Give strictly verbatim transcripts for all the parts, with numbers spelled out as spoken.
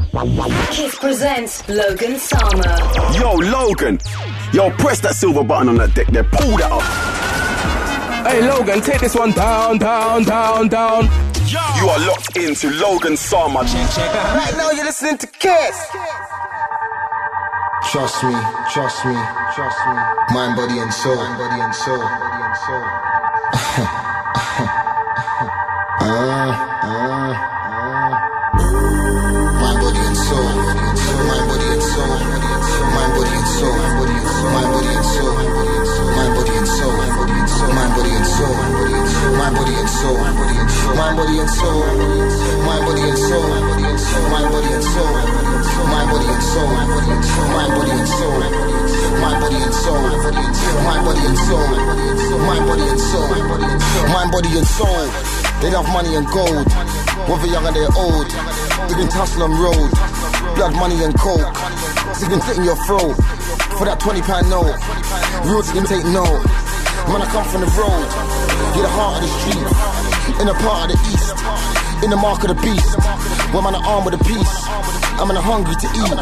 Kiss presents Logan Sama. Yo, Logan. Yo, press that silver button on that deck there. Pull that up. Hey, Logan, take this one down, down, down, down. Yo. You are locked into Logan Sama. Check, check out. Right now you're listening to Kiss. Trust me, trust me, trust me. Mind, body and soul, mind, body and soul, body and soul. uh, uh, uh. Mind, body and soul, mind, body and soul, mind, body and soul, mind, body and soul, mind, body and soul, mind, body and soul, mind, body and soul, mind, body and soul, mind, body and soul, mind, body and soul, mind, body and soul, mind, body and soul, mind, body and soul, mind, body and soul, mind, body and soul, mind, body and soul. They love money and gold, whether young or they're old. They can tussle on road, blood, money and coke. They can fit in your throat for that twenty pound note. Real can take note. Man, I come from the road, you're the heart of the street, in the part of the east, in the mark of the beast. Where man, I arm with a piece, I'm in a hungry to eat.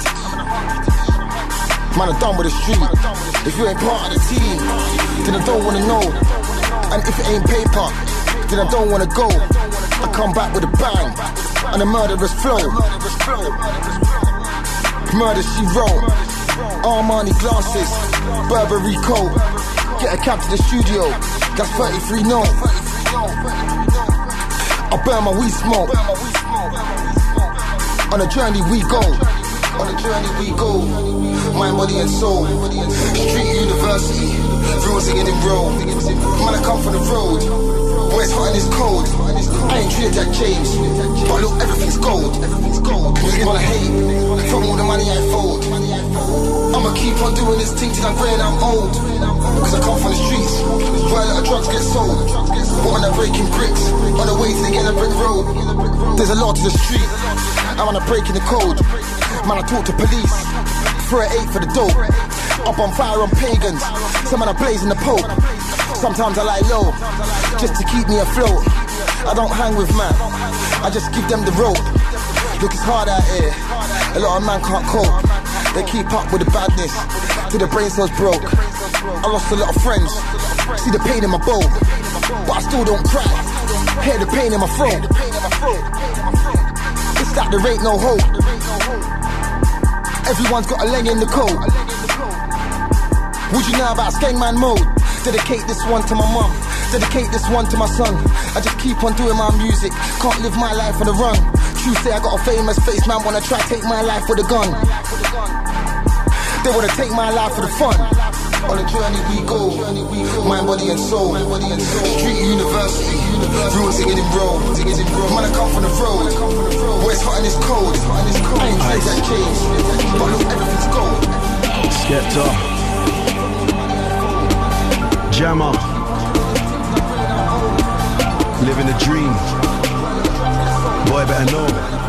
Man, I'm done with the street. If you ain't part of the team, then I don't wanna know. And if it ain't paper, then I don't wanna go. I come back with a bang and a murderous flow. Murder she wrote. Armani glasses, Burberry coat. Get a cab to the studio, that's thirty-three no. I burn my weed smoke. On a journey we go. On a journey we go. Mind, body and soul. Street University, rules singing in row. Man, I come from the road, where it's hot and it's cold. I ain't treated that James, but look, everything's gold. Niggas wanna hate, from all the money I fold. I'ma keep on doing this thing till I'm grey and I'm old. Cause I come from the streets, where a lot of drugs get sold. But when I'm breaking bricks, on the way to get a brick road. There's a lot to the street, I'm on a break in the code. Man, I talk to police, for an eight for the dope. Up on fire on pagans, some man are blazing the pope. Sometimes I lie low, just to keep me afloat. I don't hang with man, I just give them the rope. Look, it's hard out here, a lot of man can't cope. They keep up with the badness, till the brain cells broke. I lost a lot of friends, see the pain in my boat, but I still don't cry, hear the pain in my throat. It's like there ain't no hope. Everyone's got a leg in the coat. Would you know about Skangman mode? Dedicate this one to my mum, dedicate this one to my son. I just keep on doing my music, can't live my life on the run. True say I got a famous face, man wanna try take my life with a gun. They wanna take my life for the fun. On a journey we go, mind, body and soul. Street University, rules singing in row. Man, I come from the road, where it's hot and it's cold. I ain't tried that change, but look, everything's gold. Skepta, Jammer, living the dream. Boy, better know.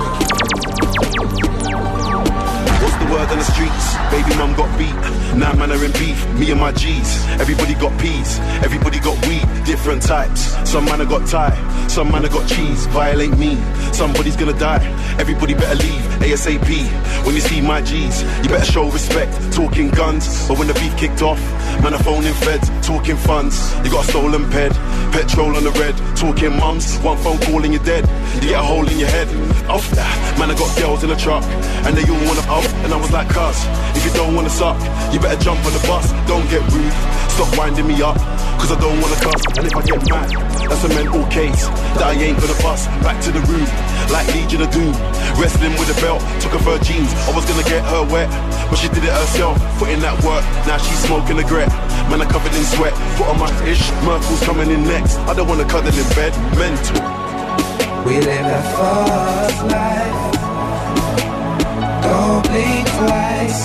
What's the word on the streets? Baby mum got beat, now man are in beef. Me and my G's, everybody got peas, everybody got weed, different types. Some man have got Thai, some man have got cheese. Violate me, somebody's gonna die. Everybody better leave ASAP. When you see my G's, you better show respect. Talking guns, but when the beef kicked off, man are phoning feds, talking funds. You got a stolen ped, petrol on the red. Talking mums, one phone call and you're dead. You get a hole in your head. Off that, man I got girls in the truck, and they all wanna up. And I was like, cuz, if you don't wanna suck, you better jump on the bus. Don't get rude, stop winding me up, cause I don't wanna cuss. And if I get mad, that's a mental case that I ain't gonna bust. Back to the room, like Legion of Doom. Wrestling with a belt, took off her jeans. I was gonna get her wet, but she did it herself. Put in that work, now she's smoking a gret. Man, I covered in sweat, put on my ish. Merkel's coming in next, I don't wanna cuddle in bed. Mental. We live that fast life, don't blink twice.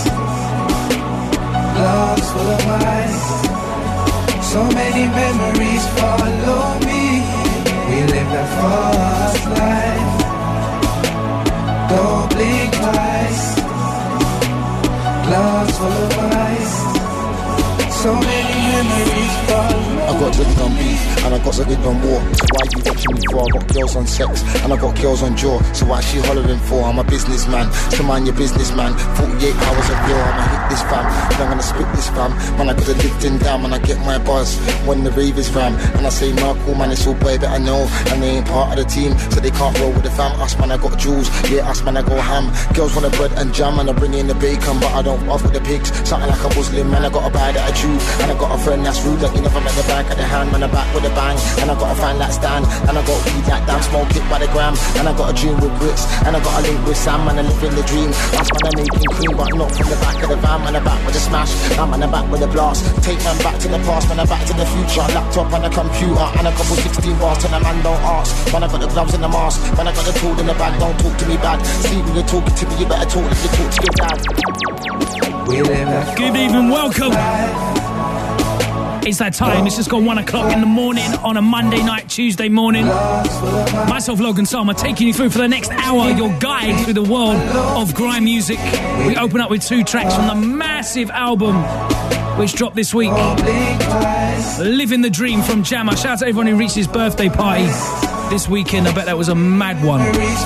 Love's full of ice, so many memories follow me. We live that fast life, don't blink twice. Love's full of ice, so many memories follow. I got wicked on beef and I got wicked on war. So why you watching me for? I got girls on sex and I got girls on jaw. So why she hollering for? I'm a businessman, so mind your businessman. forty-eight hours of war, I'ma hit this fam, and I'm gonna spit this fam. Man, I coulda lived in down, man, I get my buzz when the rave is ram. And I say, nah, cool, man, it's all boy that I know. And they ain't part of the team, so they can't roll with the fam. Us, man, I got jewels, yeah, us, man, I go ham. Girls want the bread and jam, and I bring in the bacon, but I don't off with the pigs. Something like a Muslim, man, I got a buy that I chew. And I got a friend that's rude, that you never met the back of the hand. Man, I back with a bang, and I got a fan that stand. And I got weed that damn, smoke it by the gram. And I got a dream with grits, and I got a link with Sam, and I live in the dream. Us, man, I'm making cream, but not from the back of the van. Man, I back with a smash, I'm on the back with a blast. Take man back to the past, man, I back to the future. Laptop and a computer, and a couple sixteen bars, till a man don't ask. Man, I got the gloves and the mask, man, I got the tool in the bag. Don't talk to me bad, see when you're talking to me, you better talk like you talk to your dad. We live that Good evening, welcome. It's that time, it's just gone one o'clock in the morning on a Monday night, Tuesday morning. Myself, Logan Sama, taking you through for the next hour, your guide through the world of grime music. We open up with two tracks from the massive album which dropped this week. Living the Dream from Jammer. Shout out to everyone who reached his birthday party this weekend. I bet that was a mad one.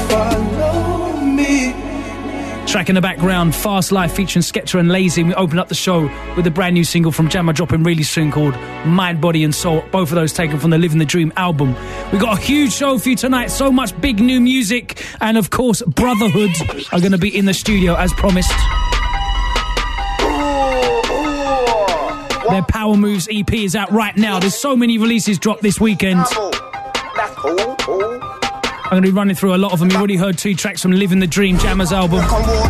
Track in the background, Fast Life featuring Skepta and Lazy. We open up the show with a brand new single from Jammer dropping really soon called Mind, Body and Soul. Both of those taken from the Living the Dream album. We got a huge show for you tonight. So much big new music. And of course, Brotherhood are going to be in the studio as promised. Their Power Moves E P is out right now. There's so many releases dropped this weekend. I'm going to be running through a lot of them. You already heard two tracks from Living the Dream, Jammer's album.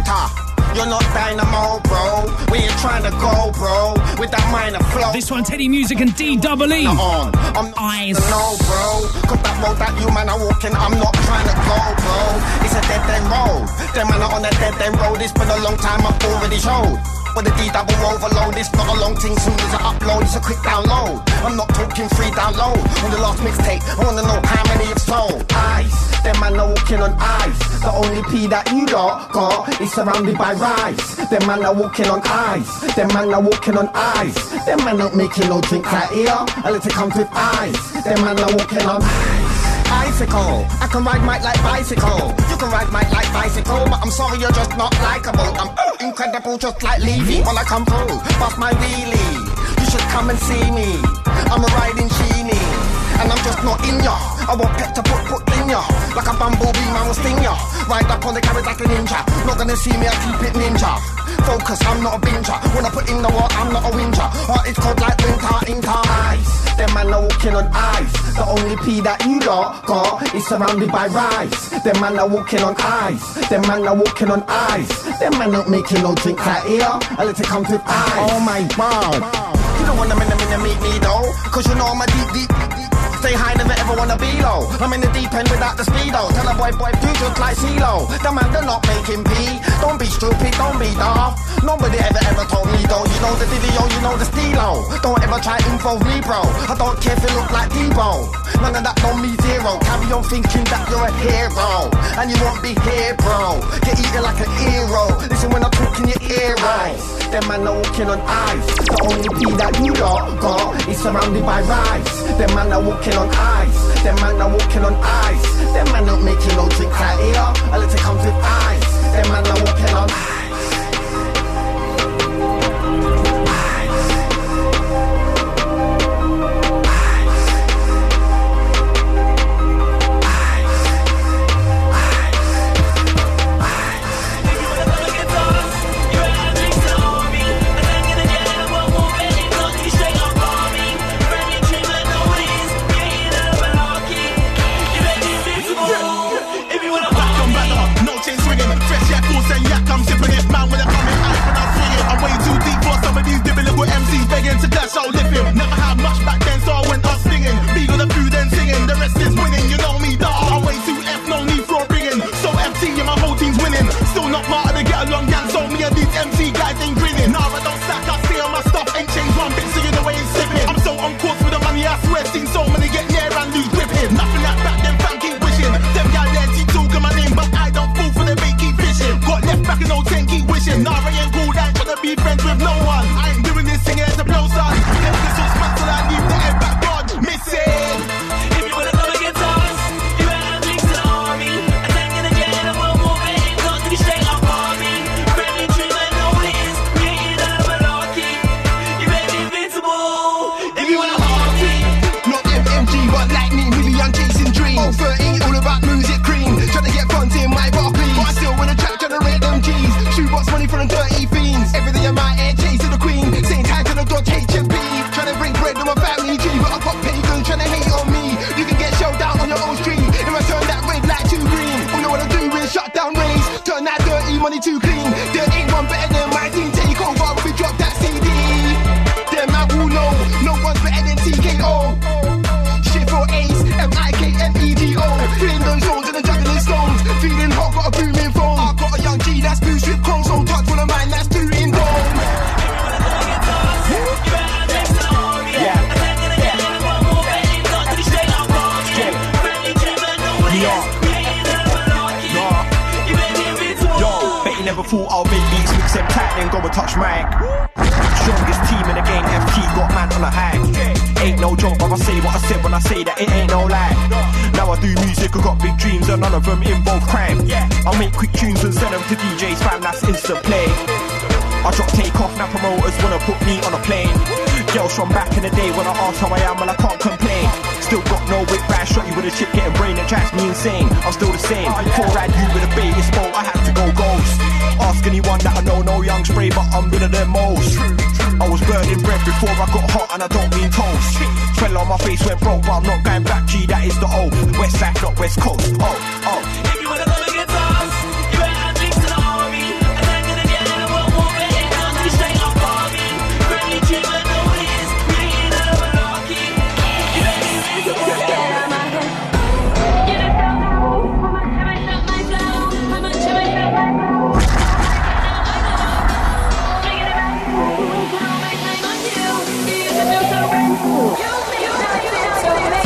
You're not dynamo, bro. We ain't trying to go, bro. With that minor flow. This one, Teddy Music and D double E. On. I'm Eyes. No, bro. Cause that road that you man are walking, I'm not trying to go, bro. It's a dead end road. Them man are on a dead end road. It's been a long time, I've already showed. With the D double overload, it's not a long thing. Soon as I upload, it's a quick download. I'm not talking free download. On the last mixtape, I wanna know how many you've sold. Ice, them man are walking on ice. The only P that you got, got is surrounded by rice. Them man are walking on ice. Them man are walking on ice. Them man not making no drink right here. A little comes with ice. Them man are walking on ice. Icicle, I can ride Mike like bicycle. You can ride Mike like bicycle, but I'm sorry you're just not likeable. I'm uh, incredible, just like Levy. When I come through, bust my wheelie. You should come and see me. I'm a riding genie, and I'm just not in ya. I want pet to put put in ya. Like a bumblebee, man will sting ya. Ride up on the carriage like a ninja. Not gonna see me, I keep it ninja. Focus, I'm not a binger. When I put in the work, I'm not a whinger. Heart is cold like winter, inter ice. Them man are walking on ice. The only P that you got, got is surrounded by rice. Them man are walking on ice. Them man are walking on ice. Them man not making no drink right here. A little comes with ice. Oh my God. You don't wanna minute minute meet me though, cause you know I'm a deep deep deep. Stay high, never ever wanna be low. I'm in the deep end without the speedo. Tell a boy, boy, do just like CeeLo. The man, they're not making pee. Don't be stupid, don't be daft. Nobody ever ever told me though. You know the video, you know the stilo. Don't ever try info me, bro. I don't care if you look like Debo. None of that don't me zero. Carry on thinking that you're a hero, and you won't be here, bro. Get eaten like a hero. Listen when I talk in your ear, right? Them man are walking on ice. The only P that you got, got is surrounded by rice. Them man are walking on ice. Them man are walking on ice. Them man not making no drink right here. A little comes with ice. Them man are walking on ice. I'm sipping it, man, when I come in, ice when I'm swinging. I'm way too deep for some of these dipping little M Cs begging to dash out living. Never had much back then, so I went up singing. Be got the food and singing, the rest is winning. You know me, dog. I'm way too F, no need for bringing. So F T and my whole team's winning. Still not part of the get along gang, so me and these M C guys ain't grinning. Nah, I don't stack, I stay on my stuff, ain't changed one bit, so you know I ain't slipping. I'm so on course with the money, I swear, seen so many get near and lose gripping. Nothing like back then, fam, keep wishing. Them guys there keep talking my name, but I don't fall for the bait, keep fishing. Got left back in old ten, keep wishing. Nah, I ain't cool, I ain't gonna be friends with no one. I ain't doing this thing here to blow, son. If this was Never thought I'll make beats, mix them tight, then go and touch mic. Strongest team in the game, F T got man on a high. Ain't no joke, but I say what I said when I say that it ain't no lie. Now I do music, I got big dreams and none of them involve crime. I'll make quick tunes and send them to D Js, fam, that's instant play. I drop take off, now promoters wanna put me on a plane. Girls from back in the day when I ask how I am, well I can't complain. Still got no whip back, shot you with a chip, getting brain that drives me insane. I'm still the same, before I you with a baby spoke, I had to go ghost. Ask anyone that I know, no young spray, but I'm rid of them most. I was burning bread before I got hot, and I don't mean toast. Fell on my face, went broke, but I'm not going back, G, that is the oath. West side, not west coast, oh, oh. If you wanna come and get tough, you better have drinks to the army. And I'm gonna get in the world war, but head down to be straight up army. Friendly treatment, no is, we ain't a malarkey. You know me, you go get it. Get it down, how much have I felt my flow? How much have I felt my flow? Bring it back, we'll make time on you. You used to feel so good. You, you, now you feel so good.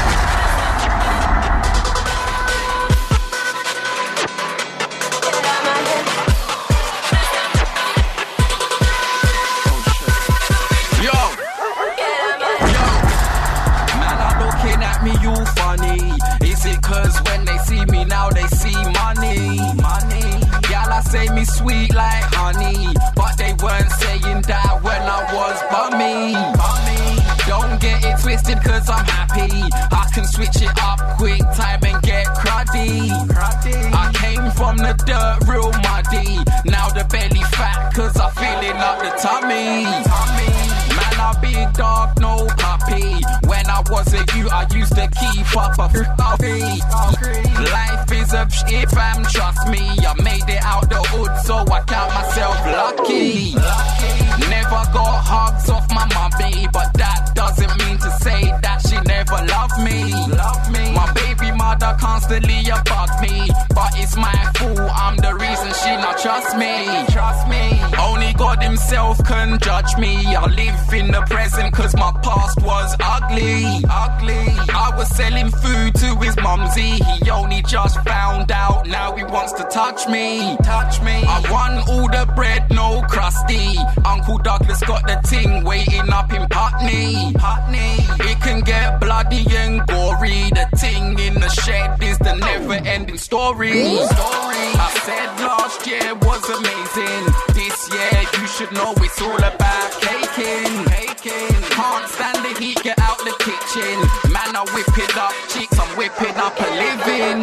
You funny? Is it cause when they see me now they see money? Money. Y'all I say me sweet like honey, but they weren't saying that when I was bummy. Bummy. Don't get it twisted cause I'm happy. I can switch it up quick time and get cruddy. cruddy. I came from the dirt real muddy. Now the belly fat cause I'm filling up the tummy. tummy. Man, I big dog, no puppy. When I was a youth, I used to keep up a puppy. Life is a shit, fam, trust me. I made it out the hood, so I count myself lucky. lucky. Never got hugs off my mummy, but that doesn't mean to say that she never loved me. Love me. My baby mother constantly above me, but it's my fault. I'm the reason she not trust me. Trust me. Only God himself can judge me. I live in the present cause my past was ugly. Ugly. I was selling food to his mumsy. He only just found out, now he wants to touch me. Touch me. I won all the bread, no crusty. Uncle Douglas got the ting waiting up in Putney. Putney. It can get bloody and gory. The ting in the shed is the never-ending story. story. I said last year was amazing. This year you should know it's all about caking. Caking. Can't stand the heat, get out the kitchen. Man, I whip it up, chicks, I'm whipping up a living.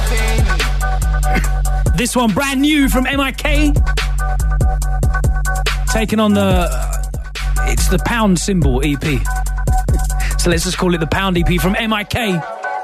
Living. This one brand new from M I K. Taking on the... It's the Pound Symbol E P. So let's just call it the Pound E P from M I K.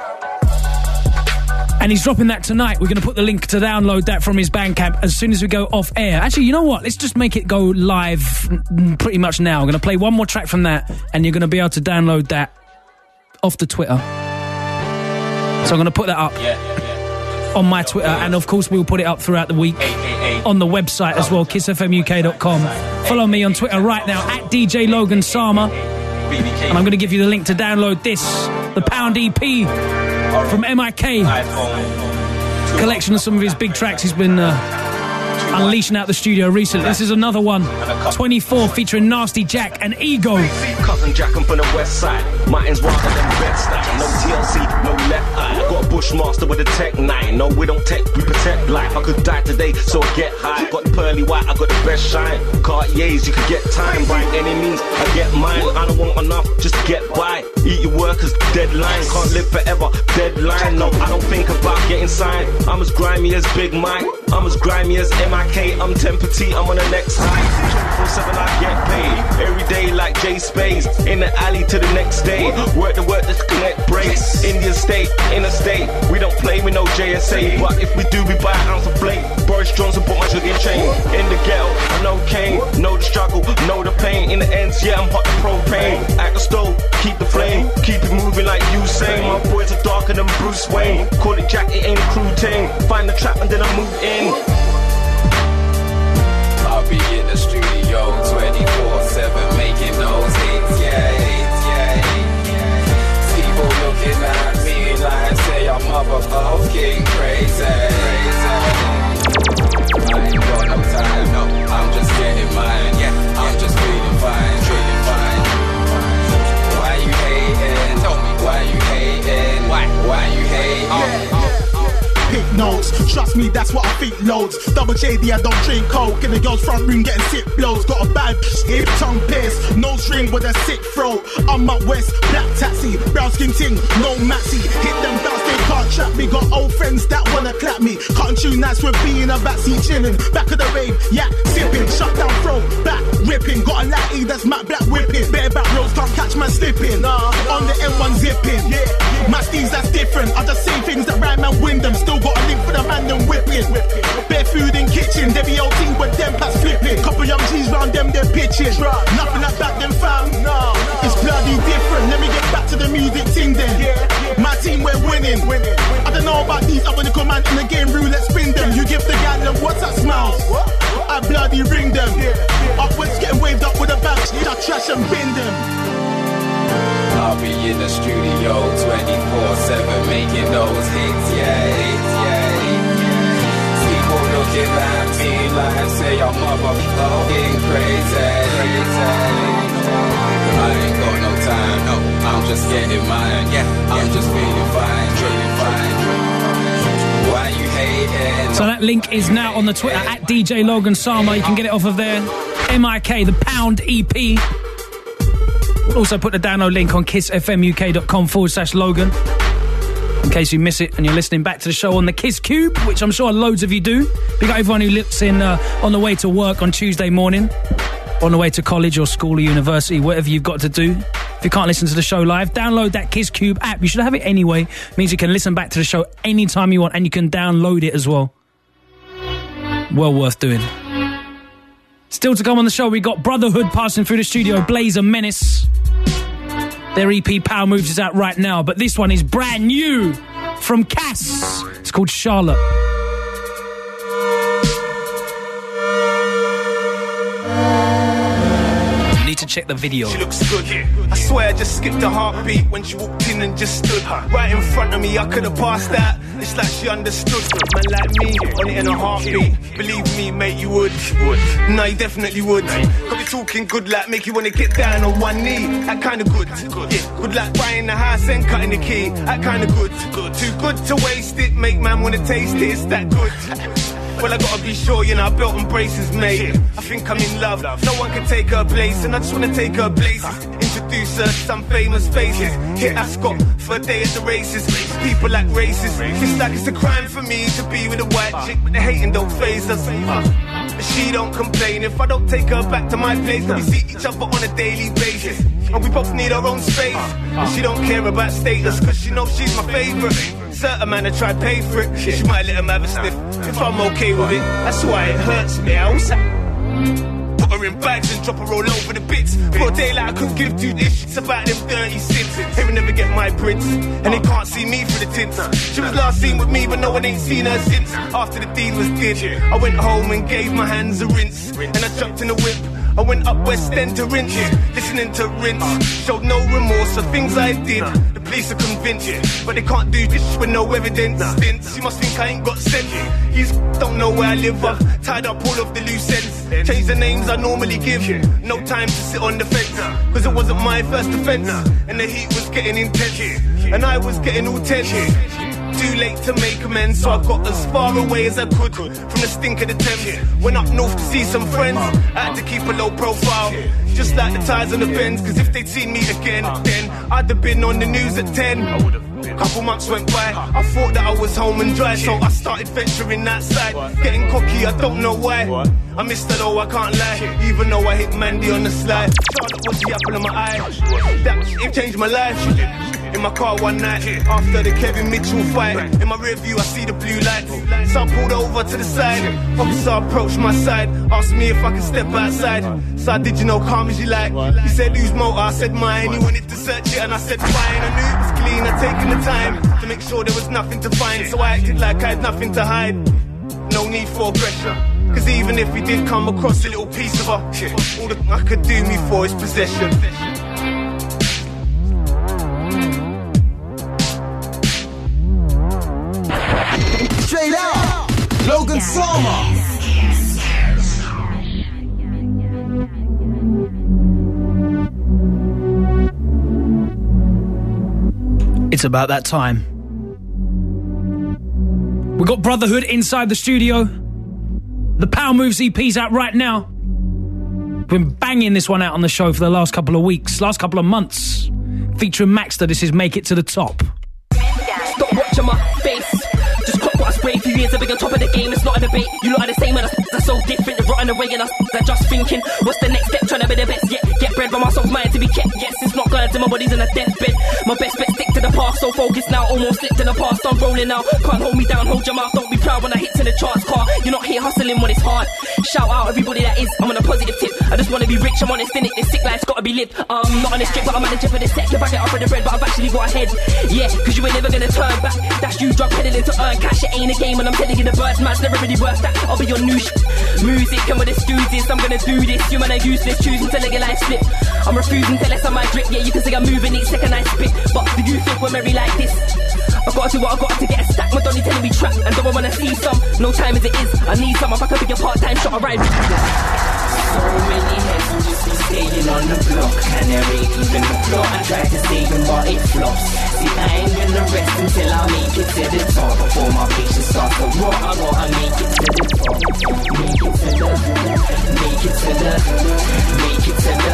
And he's dropping that tonight. We're going to put the link to download that from his Bandcamp as soon as we go off air. Actually, you know what? Let's just make it go live pretty much now. I'm going to play one more track from that, and you're going to be able to download that off the Twitter. So I'm going to put that up yeah, yeah, yeah. on my Twitter, and of course we'll put it up throughout the week on the website as well, kiss f m u k dot com. Follow me on Twitter right now, at D J Logan Sama. And I'm going to give you the link to download this, the Pound E P from M I K. Collection of some of his big tracks he's been uh, unleashing out the studio recently. This is another one, twenty-four, featuring Nasty Jack and Ego. Cousin Jack, I'm from the west side. Martin's wilder than Bed-Stuy. No T L C, no left eye. Got a Bushmaster with a Tech nine. No, we don't tech, we protect life. I could die today, so I get high. Got the pearly white, I got the best shine. Cartiers, you could get time. By any means, I get mine. I don't want enough, just to get by. Eat your workers, deadline. Can't live forever, deadline. No, I don't think about getting signed. I'm as grimy as Big Mike. I'm as grimy as M I K. I'm ten petite, I'm on the next high. twenty-four seven, I get paid. Every day like Jay Spades. In the alley to the next day. Work the work, let's connect breaks. Indian state, interstate. We don't play with no J S A. But if we do, we buy an ounce of flake. Boris Johnson put my sugar in chain. In the ghetto, I know Kane. Know the struggle, know the pain. In the ends, yeah, I'm hot to propane. At the stove, keep the flame. Keep it moving like Usain. My boys are darker than Bruce Wayne. Call it Jack, it ain't a crew tame. Find the trap and then I move in. I'll be in the studio twenty-four seven making those hits, yeah, hits, yeah, hits. People looking at me like say I'm motherfucking crazy, crazy. I ain't got me, that's what I think loads. Double J D, I don't drink coke. In the girl's front room getting sick blows. Got a bad hip, tongue pierced, nose ring with a sick throat. I'm up west, black taxi, brown skin ting, no maxi. Hit them bounce, they can't trap me. Got old friends that wanna clap me. Cutting tune nights with B in a backseat chilling. Back of the rave, yeah, sipping. Shut down throw, back ripping. Got a laddie that's matte black whipping. Bare back roads can't catch man slipping. Nah, on the M one zipping. Yeah, my steez that's different. I just say things that rhyme and win them. Still got a link for the man them whipping. Bare food in kitchen. They be old team with them pats flipping. Couple young G's round them, they're pitching. Nothing like back then fam. No, it's bloody different. Let me get back to the music thing then. My team we're winning. I don't know about these other little man in the game. Roulette spin them. You give the gal them what's that smiles. I bloody ring them. Upwards getting waved up with a bag. I trash and bin them. I'll be in the studio twenty-four seven making those hits, yeah, hits, yeah. People looking at me like say I'm motherfucking crazy. I ain't got no time, no, I'm just getting mine, yeah. I'm just feeling fine, feeling fine. Why you hating? So that link is now on the Twitter at D J Logan Sama. You can get it off of there. M I K, the Pound E P. We'll also put the download link on kissfmuk.com forward slash Logan. In case you miss it and you're listening back to the show on the Kiss Cube, which I'm sure loads of you do. Big up everyone who lives in uh, on the way to work on Tuesday morning, on the way to college or school or university, whatever you've got to do. If you can't listen to the show live, download that Kiss Cube app. You should have it anyway. It means you can listen back to the show anytime you want and you can download it as well. Well worth doing. Still to come on the show, we got Brotherhood passing through the studio, Blaze and Menace. Their E P Power Moves is out right now, but this one is brand new from Cass. It's called Charlotte. You need to check the video. She looks good. I swear I just skipped a heartbeat when she walked in and just stood right in front of me. I could have passed that. It's like she understood. Man like me, on it in a heartbeat. Believe me, mate, you would. No, you definitely would. Could be talking good like make you want to get down on one knee. That kind of good. Yeah, good like buying the house and cutting the key. That kind of good. Too good to waste it. Make man want to taste it. It's that good. Well, I gotta be sure, you know, I built on braces, mate. I think I'm in love. No one can take her place, and I just wanna take her places. Introduce her to some famous faces. Hit Ascot for a day at the races. People like races. It's like it's a crime for me to be with a white chick, but the hating don't faze us. But she don't complain if I don't take her back to my place. We see each other on a daily basis, and we both need our own space. And she don't care about status, cause she knows she's my favourite. Certain man to try pay for it, she might let him have a sniff if I'm okay with it. That's why it hurts me. I also put her in bags and drop her all over the bits. For a day like I couldn't give two shits about them dirty sins. They will never get my prints, and they can't see me through the tints. She was last seen with me, but no one ain't seen her since. After the deed was did, I went home and gave my hands a rinse, and I jumped in the whip. I went up West End to rinse, listening to rinse. Showed no remorse for things I did. The police are convinced, but they can't do this with no evidence. Stints, you must think I ain't got sense. You don't know where I live. I've tied up all of the loose ends. Changed the names I normally give. No time to sit on the fence, cause it wasn't my first offence. And the heat was getting intense, and I was getting all tense. Too late to make amends, so I got as far away as I could from the stink of the Thames. Went up north to see some friends. I had to keep a low profile, just like the ties on the Benz. Cause if they'd seen me again, then I'd have been on the news at ten. Couple months went by, I thought that I was home and dry, so I started venturing that side. Getting cocky, I don't know why. I missed her though, I can't lie, even though I hit Mandy on the slide. Charlotte was the apple of my eye. That it changed my life. In my car one night, after the Kevin Mitchell fight, in my rear view I see the blue lights. So I pulled over to the side. Officer approached my side, asked me if I could step outside. So I did, you know, calm as you like. He said whose motor, I said mine. He wanted to search it and I said fine. I knew it was clean, I'd taken the time to make sure there was nothing to find. So I acted like I had nothing to hide. No need for aggression, cause even if we did come across a little piece of her, all that I could do me for is possession. Straight out, Logan Sama. It's about that time. We got Brotherhood inside the studio. The Power Moves E P's out right now. Been banging this one out on the show for the last couple of weeks, last couple of months. Featuring Maxter, this is Make It to the Top. Stop watching my face. Just clock what I spray. Few years I've been on top of the game. It's not a debate. You lot are the same and that's so different. They're rotting away and I'm just thinking, what's the next step? Trying to be the best. Yeah, get bread by myself, mind to be kept. Yes, it's not going to my body's in a deathbed. My best bet stick to the past. So focused now, almost slipped in the past. I'm rolling now. Can't hold me down, hold your mouth. Don't be proud when I hit to the charts. Car, you're not here hustling when it's hard. Shout out everybody that is. I'm on a positive tip. I just want to be rich. I'm honest in it. This sick life's got to be lived. I'm not on a strip, but I'm manager for the set. If I get up for the bread, but I've actually got ahead. Yeah, cause you ain't never gonna turn back. That's you drug peddling to earn cash. It ain't a game, and I'm telling you the birds, man's never really worth that. I'll be your new sh- music, and with the studios, I'm gonna do this. You man are useless, choosing to let your life slip. I'm refusing to let on my drip. Yeah, you can say I'm moving each second I spit. But do you think we're merry like this? I gotta do what I gotta to get a stack. My Donny telling me trap, and don't I wanna see some? No time as it is. I need some. If I could be a part-time shot, I ride. So many heads who just be staying on the block, and there ain't even the plot. I try to save them, but it flops. See, I ain't gonna rest until I make it to the top. Before my patience starts to rot, I gotta make it to the top. Make it to the, make it to the, make it to the,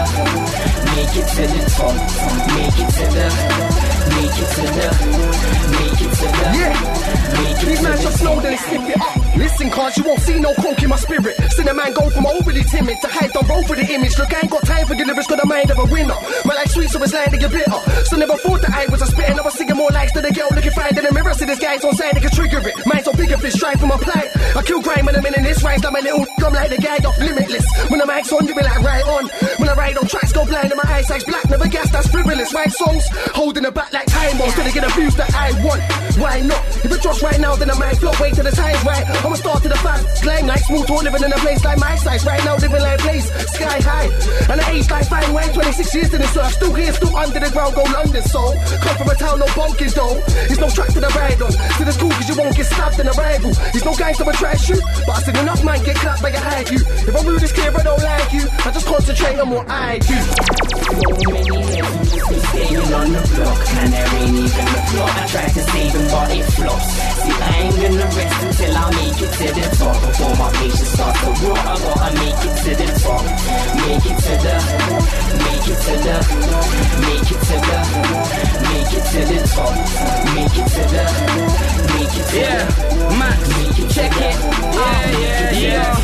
make it to the top. Make it to the, make it to the, make it to the, yeah. Make it These to man the just know that it's skip it up. Listen, cause you won't see no croak in my spirit. Seen a man go from overly timid to hide on roll for the image. Look, I ain't got time for deliverance, got the mind of a winner. My life sweet, so it's landing a bitter. So never thought that I was a spitting. I was singing more likes than a girl looking fine in the mirror. See this guy's on side, they can trigger it. Mine's so big if it's strive for my plight. I kill grime when I'm in this rise like my little I'm like the guy off Limitless. When the mic's on, you be like right on. When I ride on tracks, go blind and my eyesight's black. Never gas, that's frivolous. Write songs, holding the back like time bombs. Till they get abused that I want. Why not? If it drops right now, then I might flop. Wait till the time's right. I'ma start to the fast. Climb like small talk, living in a place like my size. Right now, living like place, sky high. And I age like fine wine, twenty-six years in the surf. Still here, still under the ground, go London. So, come from a town, no bumpkins though. There's no track to the ride on. So it's cool cause you won't get stabbed in a rival. There's no guys to try shoot. But I said enough man get clapped by a hide you. If I'm rude, it's clear I don't like you. I just concentrate on what I do. So many heads who just be staying on the block, and there ain't even the plot. I try to save them, but it flops. See, I ain't gonna rest until I make it to the top. Before my patience starts to rot, I gotta make it to the top. Make it to the, make it to the, make it to the, make it to the top. Make it to the, make it to Yeah, the, Max, make it check it. Yeah, yeah,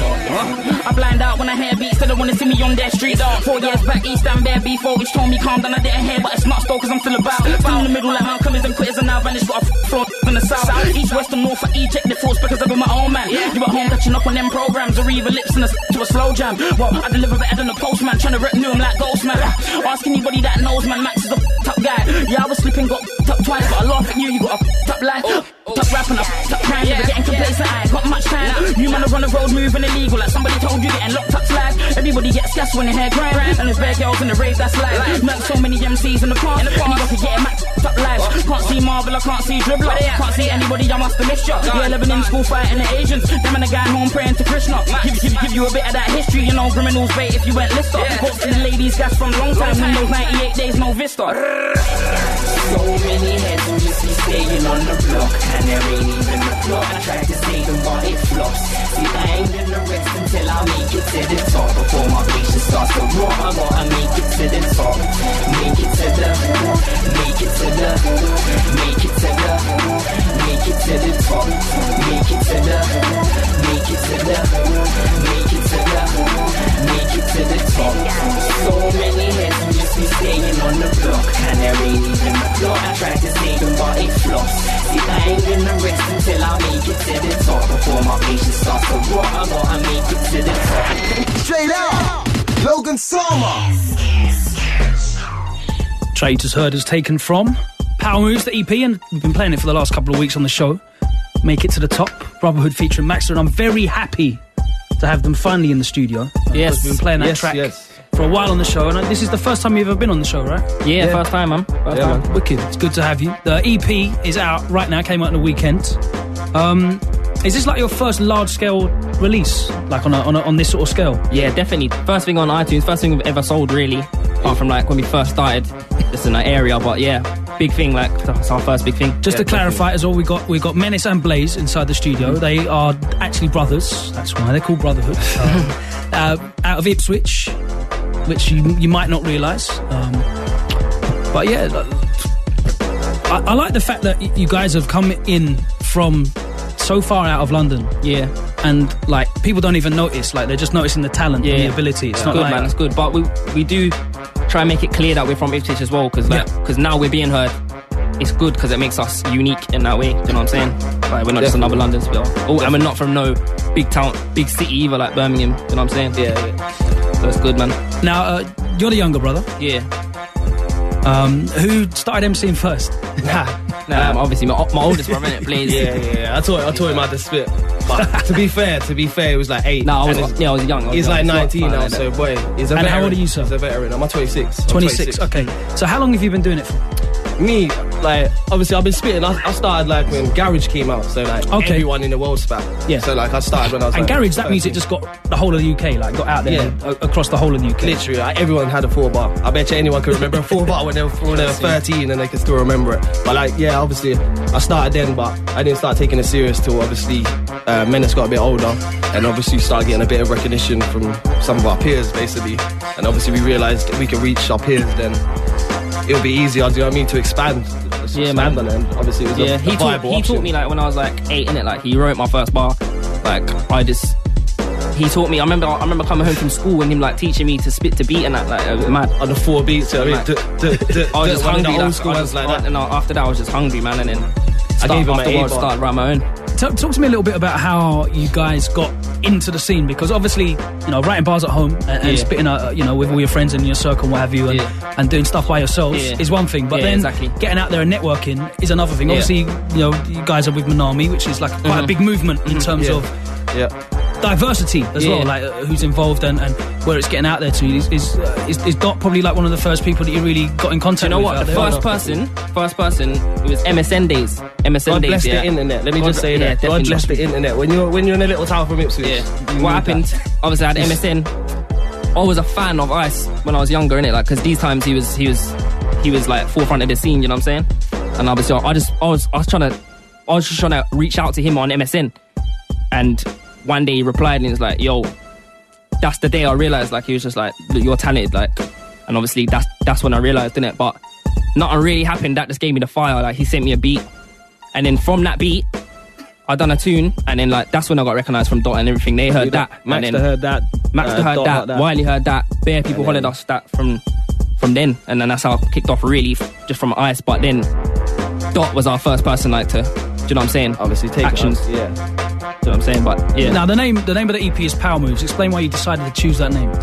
yeah. I blind out when I hear beats, they don't wanna see me on their streets. Four years back, East and Bear before, which told me calm down, I didn't hear, but it's not still cause I'm still about. Still in the middle like Malcolm and quitters and now vanish, but I've flown in the south. East, west and north, I eject the force because I've been my own man. You at home catching up on them programs, or either lips and a to a slow jam. Well, I deliver better than the postman, trying to rep new, I'm like Ghostman. Ask anybody that knows, man, Max is a top guy. Yeah, I was slipping, got up twice, but I laugh at you, you got a top life. Top rap and a top crime, never getting complacent, I ain't got much time. You man are on the road moving illegal, like somebody told you getting locked up's life. Everybody gets gas when they hear grime, and there's bare girls in the rave, that's life. Met so many M Cs in the past, anybody can get Max top life. Can't see Marvel, I can't see Dribbler, can't see anybody, I must have missed ya. Yeah, living in school fighting the Asians, them and the guy home praying to Krishna. Give, give, give you a bit of that history, you know, criminals wait if you went lister. Posting the ladies gas from long time, Windows ninety-eight days, no Vista. so many heads who just be staying on the block, and there ain't even the plot. I try to save them, but it flops. See, I ain't gonna rest until I make it to the top. Before my patience starts to rot, I gotta make it to the top. Make it to the, make it to the, make it to the, make it to the top. Make it to the, make it to the, make it to the, make it to the top. So many heads who just be staying on the block, and there ain't even the plot. I try to save them, but it flops. See, I ain't gonna rest until I make it to the top. Before my patience starts to rot, I gotta make it to the top. Straight out, Logan Sama. Track you just heard is taken from Power Moves, the E P, and we've been playing it for the last couple of weeks on the show. Make It to the Top, Brotherhood featuring Maxter, and I'm very happy to have them finally in the studio. Yes. We've been playing that yes, track yes. for a while on the show, and this is the first time you've ever been on the show, right? Yeah, yeah. first time, man. First yeah, time. Man. Wicked. It's good to have you. The E P is out right now, came out on the weekend. Um, is this like your first large-scale release, like on a, on, a, on this sort of scale? Yeah, definitely. First thing on iTunes, first thing we've ever sold, really. apart from like when we first started, just in that area. But yeah, big thing, like that's our first big thing. Just yeah, to clarify as well, we got we got Menace and Blaze inside the studio. Mm-hmm. They are actually brothers. That's why they're called Brotherhood. Um, uh, out of Ipswich, which you you might not realise. Um, but yeah, I, I like the fact that y- you guys have come in from so far out of London. Yeah. And like people don't even notice. Like they're just noticing the talent Yeah. and the ability. It's It's not good, like man. It's good. But we we do try and make it clear that we're from Ipswich as well, because like because now we're being heard. It's good because it makes us unique in that way. Do you know what I'm saying? Like we're not just another London spill. Oh, and we're not from no big town, big city either, like Birmingham. You know what I'm saying? Yeah. yeah. So it's good, man. Now uh, you're the younger brother. Yeah. Um, who started MCing first? Nah, nah. Um, obviously, my, my oldest brother, innit, plays. Yeah, yeah, yeah. I taught, I taught him how to spit. But to be fair, to be fair, it was like eight. Nah, I was, And yeah, I was young. I was he's young. like It's not nineteen fun, now, innit? so boy, he's a And veteran. how old are you, sir? He's a veteran. I'm a twenty-six. I'm twenty-six. Okay. So how long have you been doing it for? Me, like, obviously I've been spitting. I, I started like when Garage came out, so like Okay. everyone in the world spat. Yeah. So like I started when I was And like, Garage, that means it thirteen. just got the whole of the U K, like got out there Yeah. a- across the whole of the U K. Literally, like, everyone had a four bar. I bet you anyone could remember a four bar when they were, when they were thirteen and they can still remember it. But like, yeah, obviously, I started then, but I didn't start taking it serious till obviously uh, Menace got a bit older, and obviously started getting a bit of recognition from some of our peers, basically. And obviously, we realised if we could reach our peers, then it'll be easier. Do you know what I mean? To expand, Yeah, expand man. on it. And obviously, it was Yeah, a, he a taught viable he option. taught me like when I was like eight, innit? Like he wrote my first bar. Like I just he taught me. I remember I remember coming home from school and him like teaching me to spit to beat and that. Like it was mad on the four beats. I mean, Like, d- d- d- I was d- just one of the hungry. old Like, school I ones just, like that. And after that, I was just hungry, man. And then I start, gave him an afterwards A bar. started writing my own. Talk, talk to me a little bit about how you guys got into the scene, because obviously, you know, writing bars at home and, and Yeah. spitting, uh, you know, with all your friends in your circle and what have you, and, and doing stuff by yourselves Yeah. is one thing. But Yeah, then exactly. getting out there and networking is another thing. Yeah. Obviously, you know, you guys are with Manami, which is like quite a Mhm. big movement in Mhm. terms Yeah. of yeah. diversity as Yeah. well, like uh, who's involved and, and where it's getting out there to. Is is, uh, is is Dot probably like one of the first people that you really got in contact Do you know with? what? out The there? first person, first person, it was M S N days. M S N God days. bless yeah. the internet. Let me God- just say yeah, that. God definitely. bless the internet. When you're when you're in a little town from Ipswich, Yeah. you What need happened? that. Obviously, I had M S N. I was a fan of Ice when I was younger, innit? Like, because these times he was he was he was like forefront of the scene. You know what I'm saying? And obviously, I just I was I was trying to I was just trying to reach out to him on M S N, and one day he replied and he was like, "Yo." That's the day I realised, like, he was just like, "Look, you're talented," like, and obviously that's that's when I realised, didn't it? But nothing really happened. That just gave me the fire. Like, he sent me a beat, and then from that beat, I done a tune, and then like that's when I got recognised from Dot and everything. They heard that, Max and then heard that. Max uh, heard Dot that, heard that. Wiley heard that, bare people And hollered then- us that from from then, and then that's how I kicked off really, f- just from Ice. But then Dot was our first person, like, to, do you know what I'm saying? Obviously, take actions. It, yeah. Do you know what I'm saying? But yeah. Now the name the name of the E P is Power Moves. Explain why you decided to choose that name.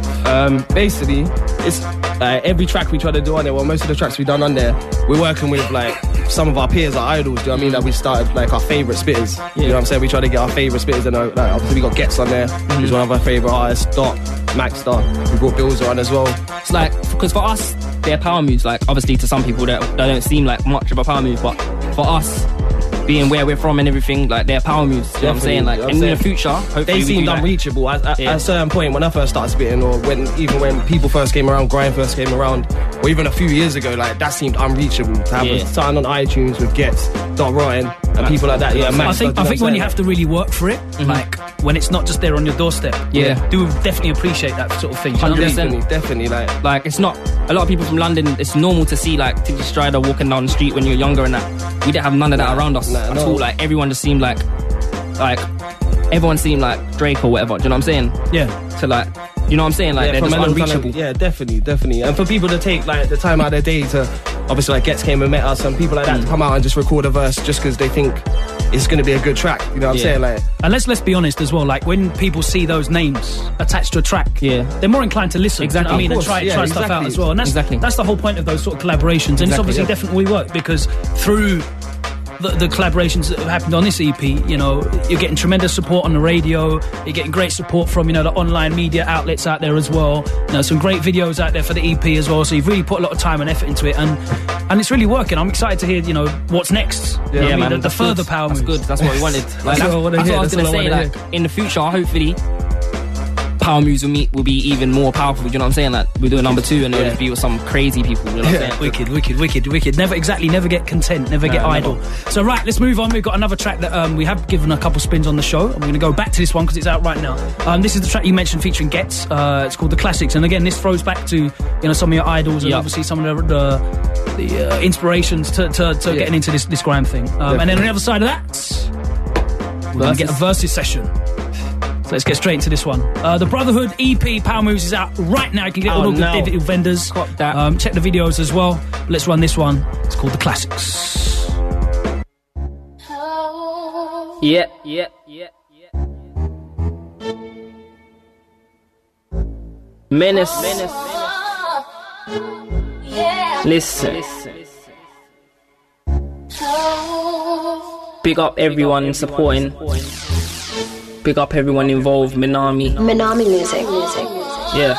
Um, basically, it's uh, every track we try to do on there. Well, most of the tracks we done on there, we're working with like some of our peers, our idols. Do you know what I mean? That we started like our favourite spitters. You know what I'm saying? We try to get our favourite spitters, and uh, like, obviously we got Gets on there, who's one of our favourite artists. Dot, Max Star. We brought Bills on as well. It's like, because for us, they're power moves. Like, obviously to some people that, that don't seem like much of a power move, but for us, being where we're from and everything, like, they're power moves. You know what I'm saying? Like, Definitely, in you know the what I'm saying? future, hopefully They we seemed do, like- unreachable at, at, Yeah. at a certain point when I first started spitting, or when even when people first came around, Grind first came around, or even a few years ago. Like, that seemed unreachable to have Yeah. a sign on iTunes with Gets, Dot Rotten, and people like that. Yeah, Max, I think you know I think what when I'm you saying? have to really work for it, like when it's not just there on your doorstep. Yeah. do definitely appreciate that sort of thing. Do you know what I mean? Definitely, definitely, like, like it's not a lot of people from London. It's normal to see like Titty Strider walking down the street when you're younger and that. We didn't have none of that around us nah, at no. all. Like everyone just seemed like, like everyone seemed like Drake or whatever. Do you know what I'm saying? Yeah. To like, you know what I'm saying? Like Yeah, they're from just a little kind of- unreachable. yeah, definitely, definitely. And for people to take like the time out of their day to, obviously, like Gets came and met us, and people like that Mm. to come out and just record a verse just because they think it's going to be a good track. You know what I'm Yeah. saying? Like, And let's let's be honest as well. Like when people see those names attached to a track, yeah, they're more inclined to listen. Exactly. You know what I mean, Of and try course, yeah, try stuff out exactly. as well. And that's Exactly. that's the whole point of those sort of collaborations. And it's Exactly, obviously yeah. definitely worked because through the, the collaborations that have happened on this E P, you know, you're getting tremendous support on the radio. You're getting great support from, you know, the online media outlets out there as well. You know, some great videos out there for the E P as well. So you've really put a lot of time and effort into it, and and it's really working. I'm excited to hear, you know, what's next. You know what I mean? The, the that's further good. power That's moves. good. That's what we wanted. Like, That's that's, what I wanna that's hear. what I was That's gonna what I say. wanna Like in the future, hopefully, Power Moves will, meet, will be even more powerful, you know what I'm saying? Like, we're doing number two and it'll just be with some crazy people, you know what I'm saying? Wicked, wicked, wicked, wicked. Never, exactly, never get content, never No, get never. idle. So, right, let's move on. We've got another track that um, we have given a couple spins on the show. I'm going to go back to this one because it's out right now. Um, this is the track you mentioned featuring Getz. Uh, it's called The Classics. And again, this throws back to, you know, some of your idols and Yep. obviously some of the, the, the uh, inspirations to, to, to Yeah. getting into this, this grime thing. Um, and then on the other side of that, we're going to get a versus session. So let's get straight into this one. Uh, the Brotherhood E P Power Moves is out right now. You can get all Oh, of the no. digital vendors. Um, check the videos as well. Let's run this one. It's called The Classics. Yeah, yeah, yeah, yeah. Menace. Menace. Listen. Big up everyone supporting. Big up everyone involved. Minami. Minami music. music. Yeah.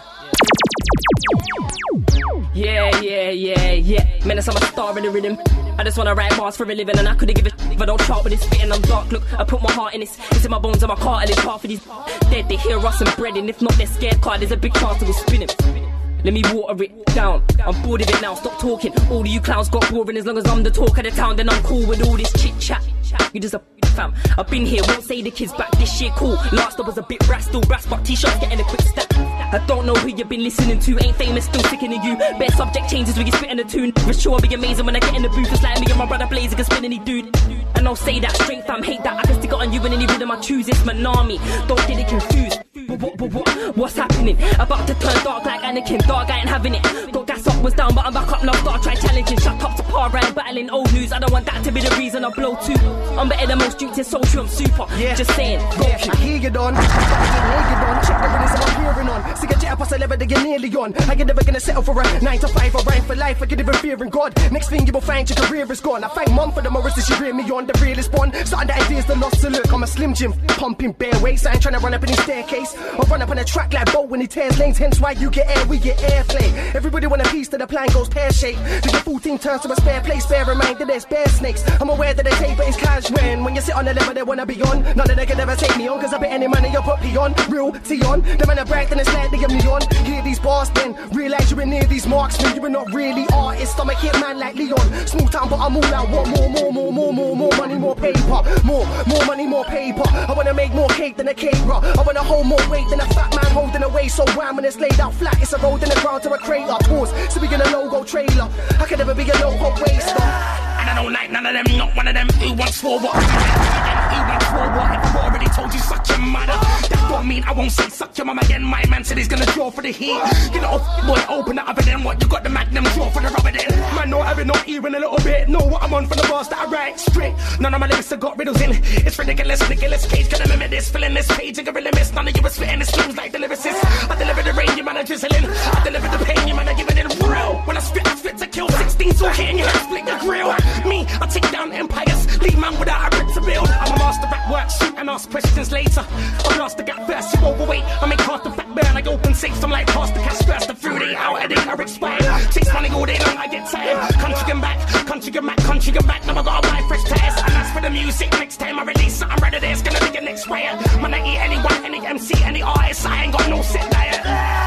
Yeah, yeah, yeah, yeah. Menace, I'm a star in the rhythm. I just wanna write bars for a living, and I couldn't give a shit if I don't chart with this spitting. I'm dark. Look, I put my heart in this. It's in my bones and my cartilage. Half of these dead, they hear us and bread, and if not, they're scared. Card, there's a big chance to go spinning. Let me water it down. I'm bored of it now. Stop talking. All of you clowns got boring. As long as I'm the talk of the town, then I'm cool with all this chit chat. You just a fam. I've been here. Won't say the kids back. This shit cool. Last up was a bit brass, still brass, but t-shirts getting a quick step. I don't know who you've been listening to. Ain't famous, still sticking to you. Best subject changes when you spit in the tune. For sure, be amazing when I get in the booth. It's like me and my brother Blazer can spin any dude. And I'll say that straight fam. Hate that. I can stick it on you in any rhythm I choose. It's Minami. Don't get it confused. What, what, what, what, what's happening? About to turn dark like Anakin. Dark, I ain't having it. Got gas up, was down, but I'm back up now. Start try challenging. Shut up to par, right? Battling old news. I don't want that to be the reason I blow too. I'm better than most streets in social. I'm super. Yeah. Just saying. Go Yeah, I hear you done. I hear you done. Check the rhythms I'm hearing on. See a jet past a level that you're nearly on. I ain't never gonna settle for a nine to five or rhyme for life. I get even fear in God. Next thing you will find your career is gone. I thank mum for the morals that she reared me on. The realest one. Starting the ideas the lost to look. I'm a slim Jim, pumping bare weights. I ain't trying to run up any staircase or run up on a track like Bo when he tears lanes. Hence why you get air, we get airplay. Everybody want a piece that the plan goes pear shaped. The full team turns to a spare place. Bear in mind that there's bear snakes. I'm aware that the taper is casual. When you sit on the level they wanna be on. None of them can ever take me on. Cause I bet any money you put me on. Real T on. The man are bright and it's like they give me on. Hear these bars then. Realize you're near these marksmen. You are not really artists. Stomach hit man like Leon. Small town but I'm all out. Want more, more, more, more, more, more money, more paper. More, more money, more paper. I wanna make more cake than a caterer. I wanna hold more weight than a fat man holding away. So wham when it's laid out flat. It's a road in the ground to a crater. Tours. So we get a logo trailer. I could never be a logo waster. And I don't like none of them, not one of them. Who wants for what? Who wants for what? If I've already told you such a mother, that don't mean I won't say such a mum again. My man said he's gonna draw for the heat. Get it off, boy, open it up and then what? You got the magnum draw for the rubber then. Man, no, I've been not even a little bit. Know what I'm on for the bars that I write straight. None of my lyrics have got riddles in. It's ridiculous, ridiculous cage. Gonna limit this, filling this page and gorilla miss. None of you was spitting the schemes like the lyricist. I deliver the rain, you man are drizzling. I deliver the pain, you man are giving it real. When I spit, I spit to kill. sixteen so hitting your head, split your grill. Me, I take down empires, leave man without a rip to build. I'm a master at work, shoot and ask questions later. I'm lost to get first, you overweight. I make half the fat burn, I open safes, I'm like pass the cash first. The food ain't out, it ain't are expired. Chase money all day long, I get tired. Country and back, country and back, country and back. Now I gotta buy fresh tires. And that's for the music, next time I release something ready, there's gonna be your next riot. Man, I eat anyone, any M C, any artist, I ain't got no set diet.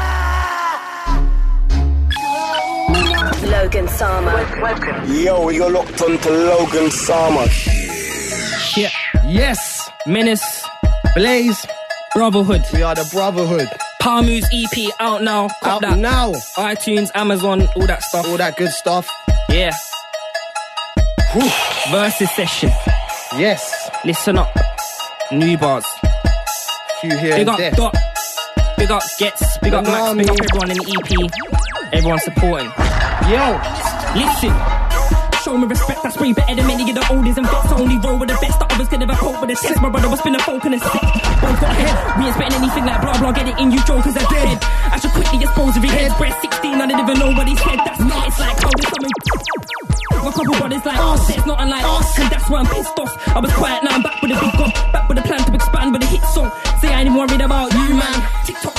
Logan Sama. Yo, you're locked on to Logan Sama. Yeah. Yes. Menace. Blaze. Brotherhood. We are the Brotherhood. Power Moves E P out now. Cop Out that. now. iTunes, Amazon, all that stuff. All that good stuff. Yeah. Whew. Versus session. Yes. Listen up. New bars. Few here Big and up there. Dot. Big up Getz. Big up Max. Big up everyone in the E P. Everyone supporting. Yo. Listen. Show me respect, I spray better than many of the oldies and vets. I only roll with the best, the others could never cope with the test. My brother was spinning folk in a set. Both got head, we ain't spitting anything like blah blah. Get it in you, jokers are dead. I should quickly dispose of your head. Breast sixteen, I didn't even know what he said. That's not, it's like how there's something. My couple brothers like us, it's not unlike us. And that's why I'm pissed off. I was quiet, now I'm back with a big gun. Back with a plan to expand with a hit song. Say I ain't even worried about you, man. TikTok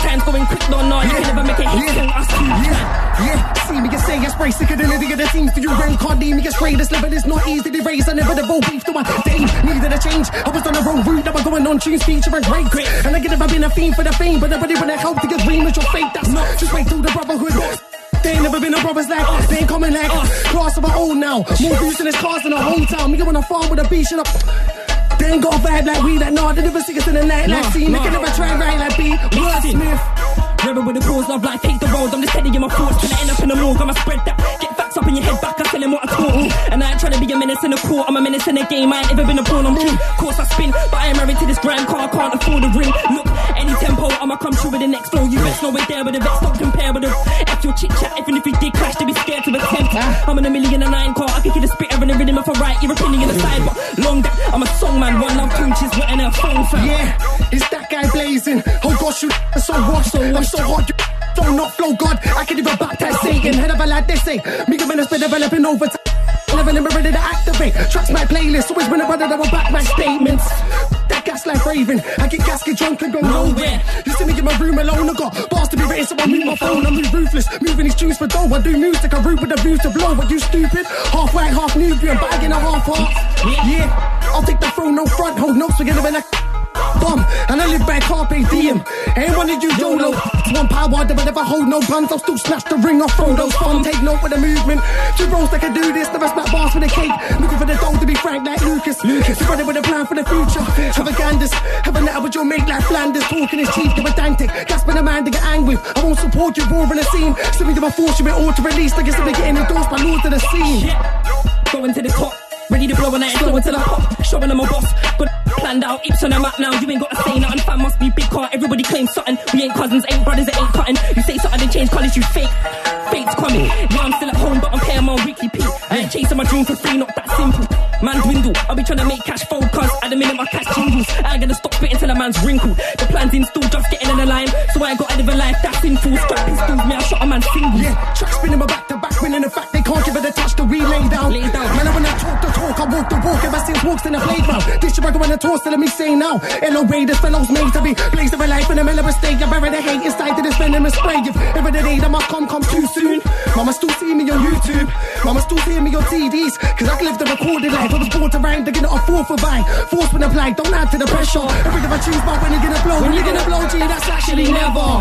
Time's going quick, no, no, you can never make a hit yeah, song, us two. Yeah, yeah, see me get say I spray sicker than anything that seems to you rain. Can't leave me get straight, this level is not easy to raise. I never devote beef to my day, needed a change. I was on the wrong route, now I'm going on tunes, featuring great grit. And I get never been a fiend for the fame, but nobody when I help to get dream with your fate. That's not just wait through the brotherhood. They ain't never been a brothers like us. They ain't coming like us. Class of our own now. More views than this cars in the whole town. Me on a farm with a beach and up. They ain't got a vibe like we that nah. They never see us in the night like scene. They can never try and ride like B. Wordsmith. Rebel with the cause, love life, take the road. I'm just heading in my thoughts. Till I end up in the morgue, I'ma spread that. Get facts up in your head back, I tell them what I taught. And I ain't trying to be a menace in the court. I'm a menace in the game, I ain't ever been a pawn. I'm true. Course I spin, but I am married to this grand car. I can't afford a ring. Look, any tempo, I'ma come through with the next flow. You best know we're there with the best, don't compare with the F your chit chat. Even if we did clash, they be scared to attempt. I'm in a million and nine car. I can hear the spitter and the rhythm if I write. Your opinion aside, but long that I'm a song man. One love coaches, what in a phone fan. Yeah, it's that guy blazing. Oh gosh, you are so washed, so I'm so hot. You don't not flow God. I can even baptize Satan. Head of a lad, they say. Me and minutes been developing over time. Level and ready to activate. Tracks my playlist. Always been a brother that will back my statements. That gas like raving. I get gas, get drunk and go nowhere. You see me in my room alone. I got bars to be written, so I move my phone. I move ruthless. Moving these tunes for dough. I do music. I root with the views to blow. What you stupid? Half white, half Nubian. Bagging a half heart. Yeah. I'll take the throne, no front. Hold notes together when I bum, and I live by Carpe Diem. Ain't one of you YOLO. It's one power that will never hold no guns. I'll still snatch the ring off Frodo's fun. Take note with the movement. Two bros that can do this. The rest like bars for the cake. Looking for the dough to be frank like Lucas. Lucas. Running with a plan for the future. Extravagandas. Having that with your mate like Flanders. Talking is cheap, pedantic. Gasping a man to get angry. I won't support you, roaring the scene. Slipping to my fortune, all to release. I guess I'm getting endorsed by lords of the scene. Yeah. Going to the top. Ready to blow a night, slow until I pop. Showing I'm a boss. But planned out, Ips on a map now. You ain't gotta say nothing. Fan must be big car. Everybody claims something. We ain't cousins, ain't brothers, it ain't cutting. You say something, they change colours, you fake. Fate's coming. Yeah, I'm still at home, but I'm paying my weekly P. I ain't chasing my dream for free, not that simple. Man dwindle. I'll be trying to make cash fold, cause at the minute my cash jingles. I ain't gonna stop spitting till a man's wrinkled. The plan's installed, just getting in the line. So I ain't got out of a life that's in full. Strapping stools, me, I shot a man single. Yeah, track spinning my back to back, winning the fact they can't give it a touch to relay down. Lay down. Man, when I talk the talk, I walk the walk. Ever since walks in the playground. This your record when the tour still let me say now. L O Raiders, fellows made to be. Blaze of a life in the middle of a state. I bury the hate inside to this venomous spray. If ever the day that must come, come too soon. Mama still see me on YouTube. Mama still see me on T Vs. Cause I can live the recorded life. I was born to rhyme, they're gonna afford for buying. Force when applied, don't add to the pressure. Every time I choose about when you're gonna blow. When you're gonna blow, G, that's actually never.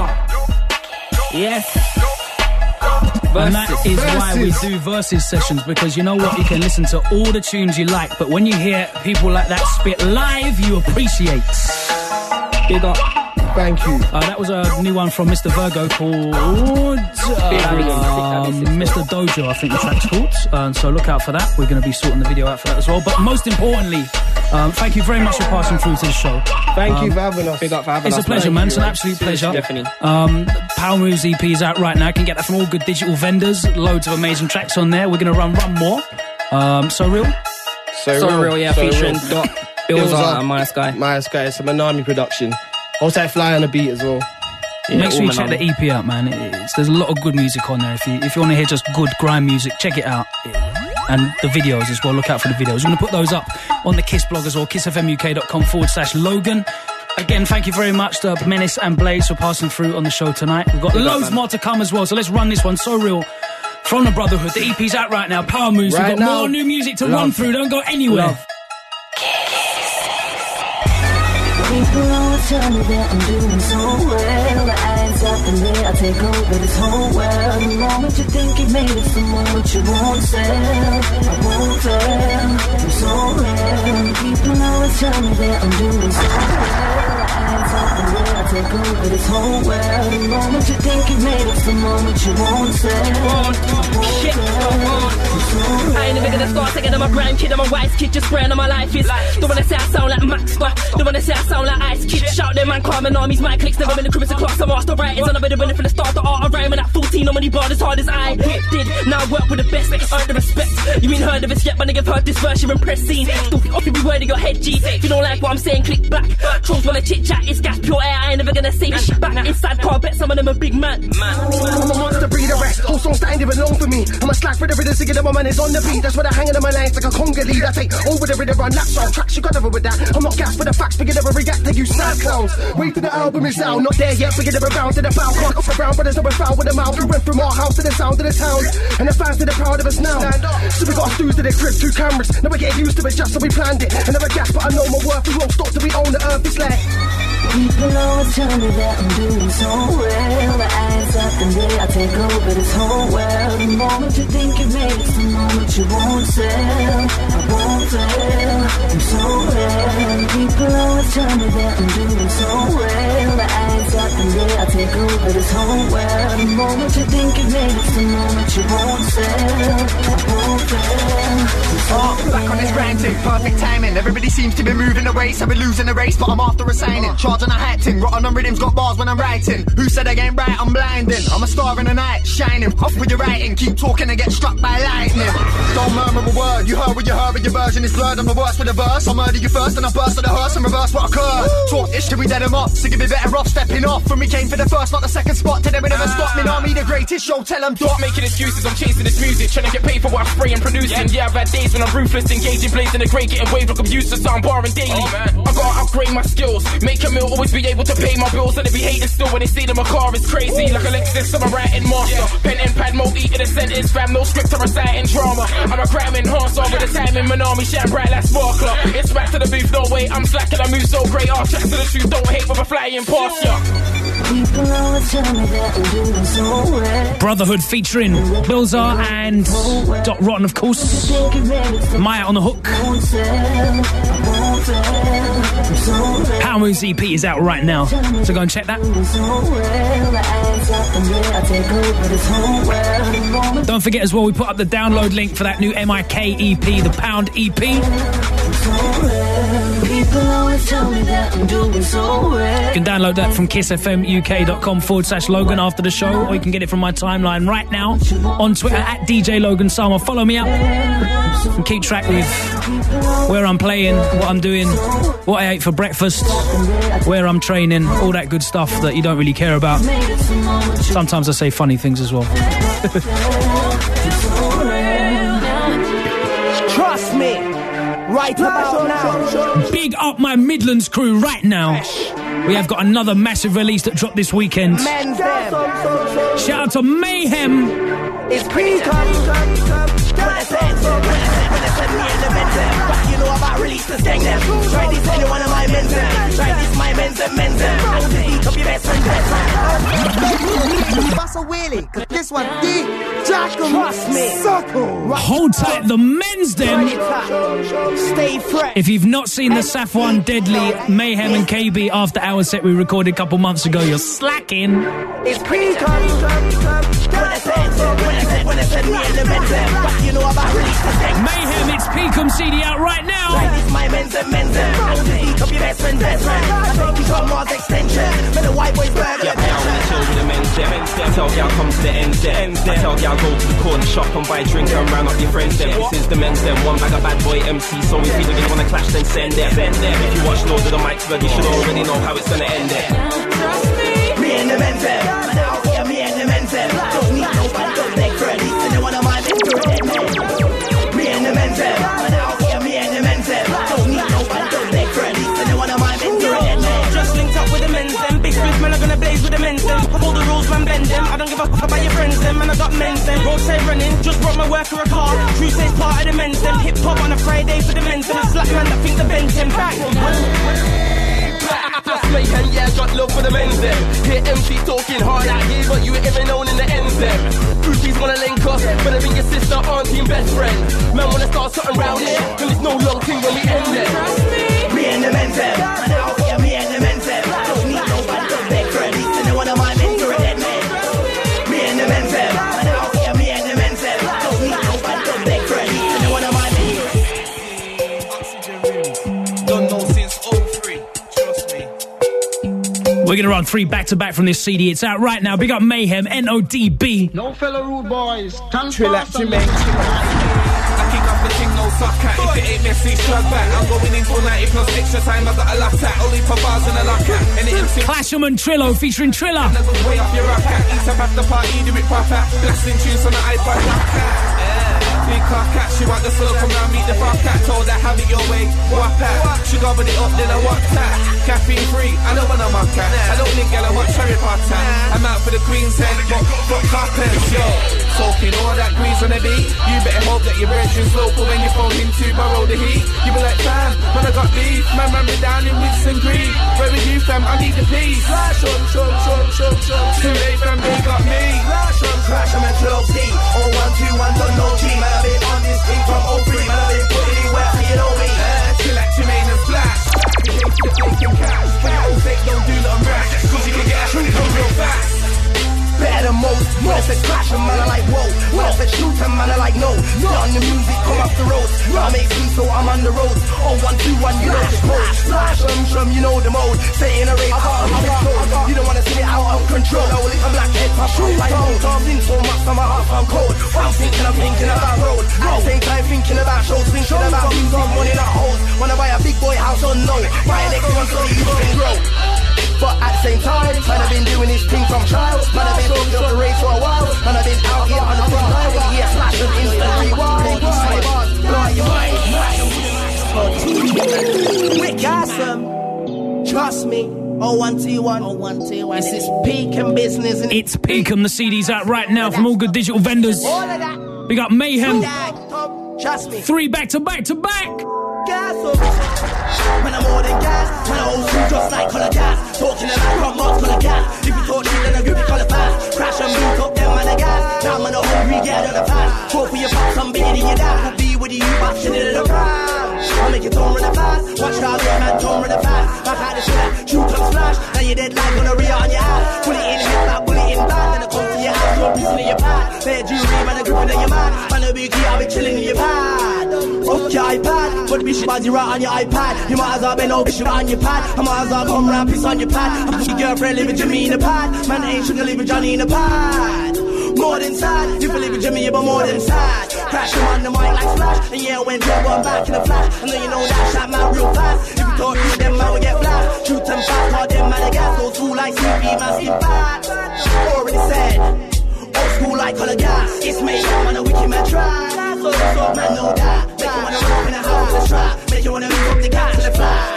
Yes. And that is Versus. why we do versus sessions, because you know what, you can listen to all the tunes you like, but when you hear people like that spit live, you appreciate. Big up. Thank you. Uh, that was a new one from Mister Virgo called uh, Mister Dojo, I think the track's called. Uh, so look out for that. We're going to be sorting the video out for that as well. But most importantly, um, thank you very much for passing through to the show. Thank um, you for having us. Big up for having it's us. a pleasure, man. It's an absolute pleasure. Definitely. Um, Power Moves E P is out right now. You can get that from all good digital vendors. Loads of amazing tracks on there. We're going to run one more. Um, So Real? So, So real, real, yeah, so featuring real. Dot, Billza and Maya Sky. Maya Sky, it's a Manami production. Also Fly on the beat as well. Yeah, Make sure you all check Manami. the E P out, man. It's, there's a lot of good music on there. If you if you want to hear just good grime music, check it out. And the videos as well. Look out for the videos. We're going to put those up on the Kiss blog as well. kissfmuk.com forward slash Logan. Again, thank you very much to Menace and Blaze for passing through on the show tonight. We've got Good loads up, more to come as well. So let's run this one. So Real from the Brotherhood. The E P's out right now. Power Moves. Right We've got now. more new music to Love. run through. Don't go anywhere. Love. People always tell me that I'm doing so well. I ain't stopping there, I take over this whole world. The moment you think you've made it, the moment you won't sell. I won't fail, I'm so real. People always tell me that I'm doing so well. I ain't stopping there, I take over this whole world. The moment you think you've made it, the moment you won't sell. I won't Shit, fail, I'm so real. I ain't even gonna start thinking I'm a grandkid, I'm a wise kid, just spraying on my life is. Don't wanna say I sound like Max, but don't wanna say I sound like Ice Kid. Shout them man, calm and armies, my clicks, never been a criminal class. I'm master writers, and I've been winning from the start. The art of rhyming at fourteen, nobody barred as hard as I did. Now I work with the best, earn the respect. You ain't heard of us yet, but nigga heard this verse, you're impressed. Scene. Still off every word of your head, G. If you don't like what I'm saying, click back. Trolls wanna chit chat, it's gas, pure air, I ain't ain't never gonna say shit back. Inside car, bet some of them a big man. I'm a monster breeder, rest. Whole songs that ain't even long for me. I'm a slack for the rhythm, singing that my man is on the beat. That's what I hang in my lines like a conga lead. I take over the rhythm, run laps on tracks. You got over with that. I'm not gas for the facts, but you never react to you sad clowns. Wait till the album is out, not there yet, but you never bound to the bound. Can't off around, but there's no found with a mouth. We went from our house to the sound of the town, and the fans to the proud of us now. So we got stews to the crib, two cameras. Now we get used to it just so we planned it. I never gas, but I know my worth. We won't stop till we own the earth. It's like people always tell me that I'm doing so well. I ain't something there, I take over this whole world. The moment you think you made it, the moment you won't sell. I won't fail, I'm so well. People always tell me that I'm doing so well. I ain't something there, I take over this whole world. The moment you think you made it, the moment you won't sell. I won't fail, I'm so oh, back on this grind thing, perfect timing. Everybody seems to be moving away, so we're losing the race, but I'm after a signing. Charging a hat ting, rotten on rhythms, got bars when I'm writing. Who said I ain't right? I'm blinding. I'm a star in the night, shining. Off with your writing, keep talking and get struck by lightning. Don't murmur a word, you heard what you heard, but your version is blurred. I'm the worst with the verse. I'll murder you first, and I burst with the hearse and reverse what occurred. Talk ish till we dead him up, so give me better off stepping off. When we came for the first, not the second spot, till they would never stop me. Now me the greatest show, tell them Stop making excuses, I'm chasing this music, trying to get paid for what I'm spraying, producing. Yeah, I've had days when I'm ruthless, engaging, blazing the great, getting waved like I'm used to, so I'm barring daily. Oh, man. I gotta upgrade my skills, make a meal, always be able to pay my bills, and they be hating still when they say that my car is crazy. Like Alexis, I'm a writing master. Yeah. Pen and pad, multi in a sentence, fam, no script to reciting drama. I'm a crime enhancer with a time in Manami, shine bright like sparkler. It's back to the booth, no way, I'm slacking, I move so great. I'll check to the truth, don't hate when I'm flying past ya. People always tell me that I'm doing so well. Brotherhood featuring Bilzar and Dot Rotten, of course. Maya on the hook. Power Moves E P is out right now, so go and check that. Don't forget as well, we put up the download link for that new M I K E P, the Pound E P. People always tell me that I'm doing so well. You can download that from kissfmuk.com forward slash Logan after the show, or you can get it from my timeline right now on Twitter at D J Logan Sama. Follow me up and keep track with where I'm playing, what I'm doing, what I ate for breakfast, where I'm training, all that good stuff that you don't really care about. Sometimes I say funny things as well. Trust me. Right about now. Big up my Midlands crew right now. We have got another massive release that dropped this weekend. Shout out to Mayhem. It's pretty come. When I said, when I said, when I said me and the men them. But you know about release the gang them. Try this any one of my men them. Try this my men them, men them. And to eat up your best friend, best friend. Bust a wheelie, cause this one deep. Jack 'em, trust me. Suckle. Hold tight, the men's them. Stay fresh. If you've not seen the Safwan Deadly Mayhem and K B after hour set we recorded a couple months ago, you're slacking. It's pretty come. When I said, when I said, when I said me and the men them. But you know about release the gang. Mayhem, it's Peakum C D out right now. Try this my men's and men's them. And to eat up your best friend, best friend. I take you from Mars extension. When the white boys burn yeah, down with the chill with the men's them. I tell y'all come to the ends them. I tell y'all go to the corner shop and buy a drink and round up your friends them. This is the men's them. One bag of bad boy M C. So if you really wanna clash, then send them. Send them. If you watch Lord of the Mics, you should already know how it's gonna end there. Trust me. Me and the men's them. And out here, me and the men's them. Don't need no bad don't take credit. And they wanna mind it, do it, me and the men's them. And out here, me and the men's them. Don't need no bad don't take credit. And they wanna mind it, do it, just linked up with the men's them. Big split man, I'm gonna blaze with the men's them. Pop all the rules, man, bend them. I don't give a fuck about your friends them. And I got men's them. Roadside running, just brought my worker a car. Tuesday's part of the men's them. Hip hop on a Friday for the men's them. A slack man that think the Ben's them back. Just Mayhem, yeah, got love for the men's them. Hear M C talking hard out here, but you ain't even known in the ends them. Booties wanna link us, better be your sister, auntie and best friend. Man wanna start something round here, and it's no long thing when we end it. Me and the men's them. And out here, me and the men's them. Don't need no bad don't take credit. And they wanna mind me, do it, man. Me and the men's them. And out here, me and the men's them. Don't need no bad don't take credit. And they wanna mind me. Don't know since oh three, trust me. We're going to run three back-to-back from this C D. It's out right now. Big up Mayhem, N O D B. No fellow rude boys. Come Chill out, Jimmy. I kick off the thing, no soft cat. If it ain't messy, shrug back. I'm going in for ninety plus extra time. I got a laugh at. Only for bars and a laugh at. And it M C Clasham and Trillo featuring Triller. Way off your rock cat. Eat up after party, do it proper. Blasting tunes on the iPod rock cat. Big car cat, she want the soul, come round, meet the bar cat. Told her, have it your way, what pat. She gobbled it up, then I want that. Caffeine free, I don't want a mock cat. I don't think girl, I want Cherry Potter. I'm out for the Queen's head, but fuck carpets, yo. Soaking all that grease on the beat. You better hope that your brethren's local when you phone him to borrow the heat. You be like, fam, when I got beef, man ran me down in Wigs and Green. Where are you, fam? I need the peace. Flash on, show, show, show, show. Too late, fam, they got me. Flash on, crash, I'm at Trillo T. oh one two one, don't know G, man. I've been on this thing from oh three, man. I've been put anywhere for you know me. Uh, chill like Jermaine and Splash. You take the flaking cash. For your own sake, don't do nothing rash. Cause you can get a shoot come real fast. Better than most. When I said crash, a man I like whoa. When I said shoot, a man I like no. Done the music, come off the road. I make me so I'm on the road. Oh one two one, you know the code. Splash, shum shum, you know the mode. Stay in a race, I got a control. You don't wanna see me out of control. I'm black head, my shoe like gold. I'm in so much, I'm half, I'm cold. I'm thinking, I'm thinking about road. At the same time, thinking about shows, thinking about things on money, not hoes. Wanna buy a big boy house on low. Buy an next one so you can grow. But at the same time, man, I've been doing this thing from child. Man, I've been on the race for a while. Man, I've been out here on the front line. When you hear flash and instant rewind. My bars, blow your mind. Wick awesome. Trust me. oh one two one. oh one two one. This is Peakham business. And it's Peakham. The C D's out right now from all good digital vendors. All of that. We got Mayhem. Trust me. Three back to back to back. Gas up. When I'm more than gas, when I old school just like color gas. Talking about front marks, color gas. If you talk shit, then I grip it, color fast. Crash and boot up, them man a gas. Now I'm on a hungry, get on the fast. Go for your pop, some bigger than your dad. Could be with you, but shit in the prime. I'll make you turn running fast. Watch how big man turn running fast. Back out the shit, shoot up splash. Now you're dead like on a rear on your ass. Pull it in head, like pull it in back. Then I come to your house, you're pissing in your pad. Fair jewelry, man, a gripping in your man. Man, a big key, I'll be chilling in your pad. Off your iPad, but be shit body right on your iPad. You might as well been over shit on your pad. I might as well come round, piss on your pad. I'm your girlfriend living Jimmy in a pad. Man ain't sugar living Johnny in a pad. More than sad, if you live in Jimmy, you're more than sad. Crash him on the mic like splash. And yeah, when trouble, I'm back in a flash. And then you know that shot man real fast. If you talk to them, man will get flashed. Shoot them fast, call them man a gas. Old school like C P, man skin fat. Already said, old school like color gas. It's me, I'm on a wicked man try. So, so man know that. Make you wanna run up in a house and trap. Make you wanna move up the gas to the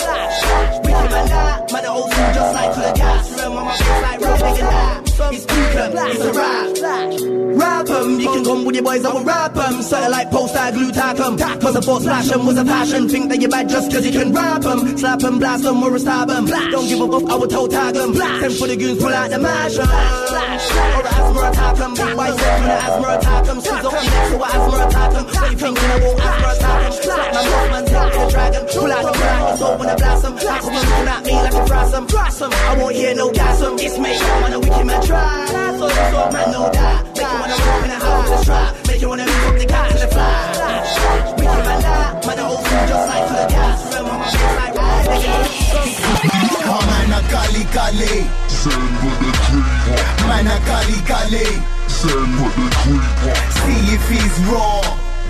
flash. Wicked man that, man the old school just like color gas. Remember my face like real big and that. It's Peakham, it's a rap. Rap 'em, you can come with your boys, I will rap 'em. Something like post-I glue tack 'em. Cause I thought slash 'em was a passion. Think that you're bad just cause you can rap 'em. Slap 'em, blast 'em, or a stab 'em. Don't give a fuck, I will toe tag 'em. Send for the goons, pull out the mash 'em. Or a asthma attack 'em. Big white set when I asthma attack 'em. Squeeze up your neck so I asthma attack 'em. What you thinking I won't asthma attack 'em? Slap my boss, man, take the dragon. Pull out the brand, it's over when I blast 'em. Like someone looking at me like a frass 'em. Frass 'em, I won't hear no gas 'em. It's me, I'm on a wicked man try. So, so, man, know that. Make you wanna run up in a house and strap. Make you wanna move up the gas to the flash. Wicked man that. Man, the old school just like for the gas. Remember my face like right. Oh, man, a golly golly. Send with the creeper. Man, a golly golly. Send with the creeper. See if he's raw.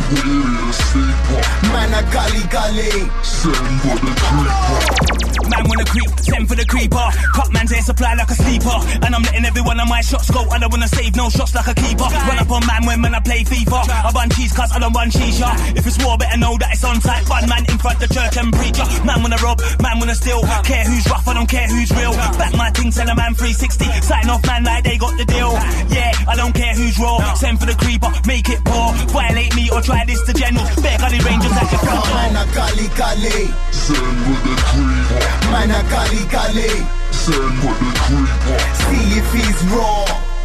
Man, a golly golly. Send with the creeper. Man wanna creep, send for the creeper. Cut man's air supply like a sleeper. And I'm letting every one of my shots go. I don't wanna save no shots like a keeper. Run up on man when man I play FIFA. I run cheese cause I don't run shisha. If it's war, better know that it's on site. Fun man in front the church and preacher. Man wanna rob, man wanna steal. Care who's rough, I don't care who's real. Back my thing, send a man three sixty. Sign off man like they got the deal. Yeah, I don't care who's raw. Send for the creeper, make it poor. Violate me or try this to generals. Bear gully rangers at your front door. Man a golly golly. Send with the creeper. Man a golly golly. Send with the creeper. See if he's raw.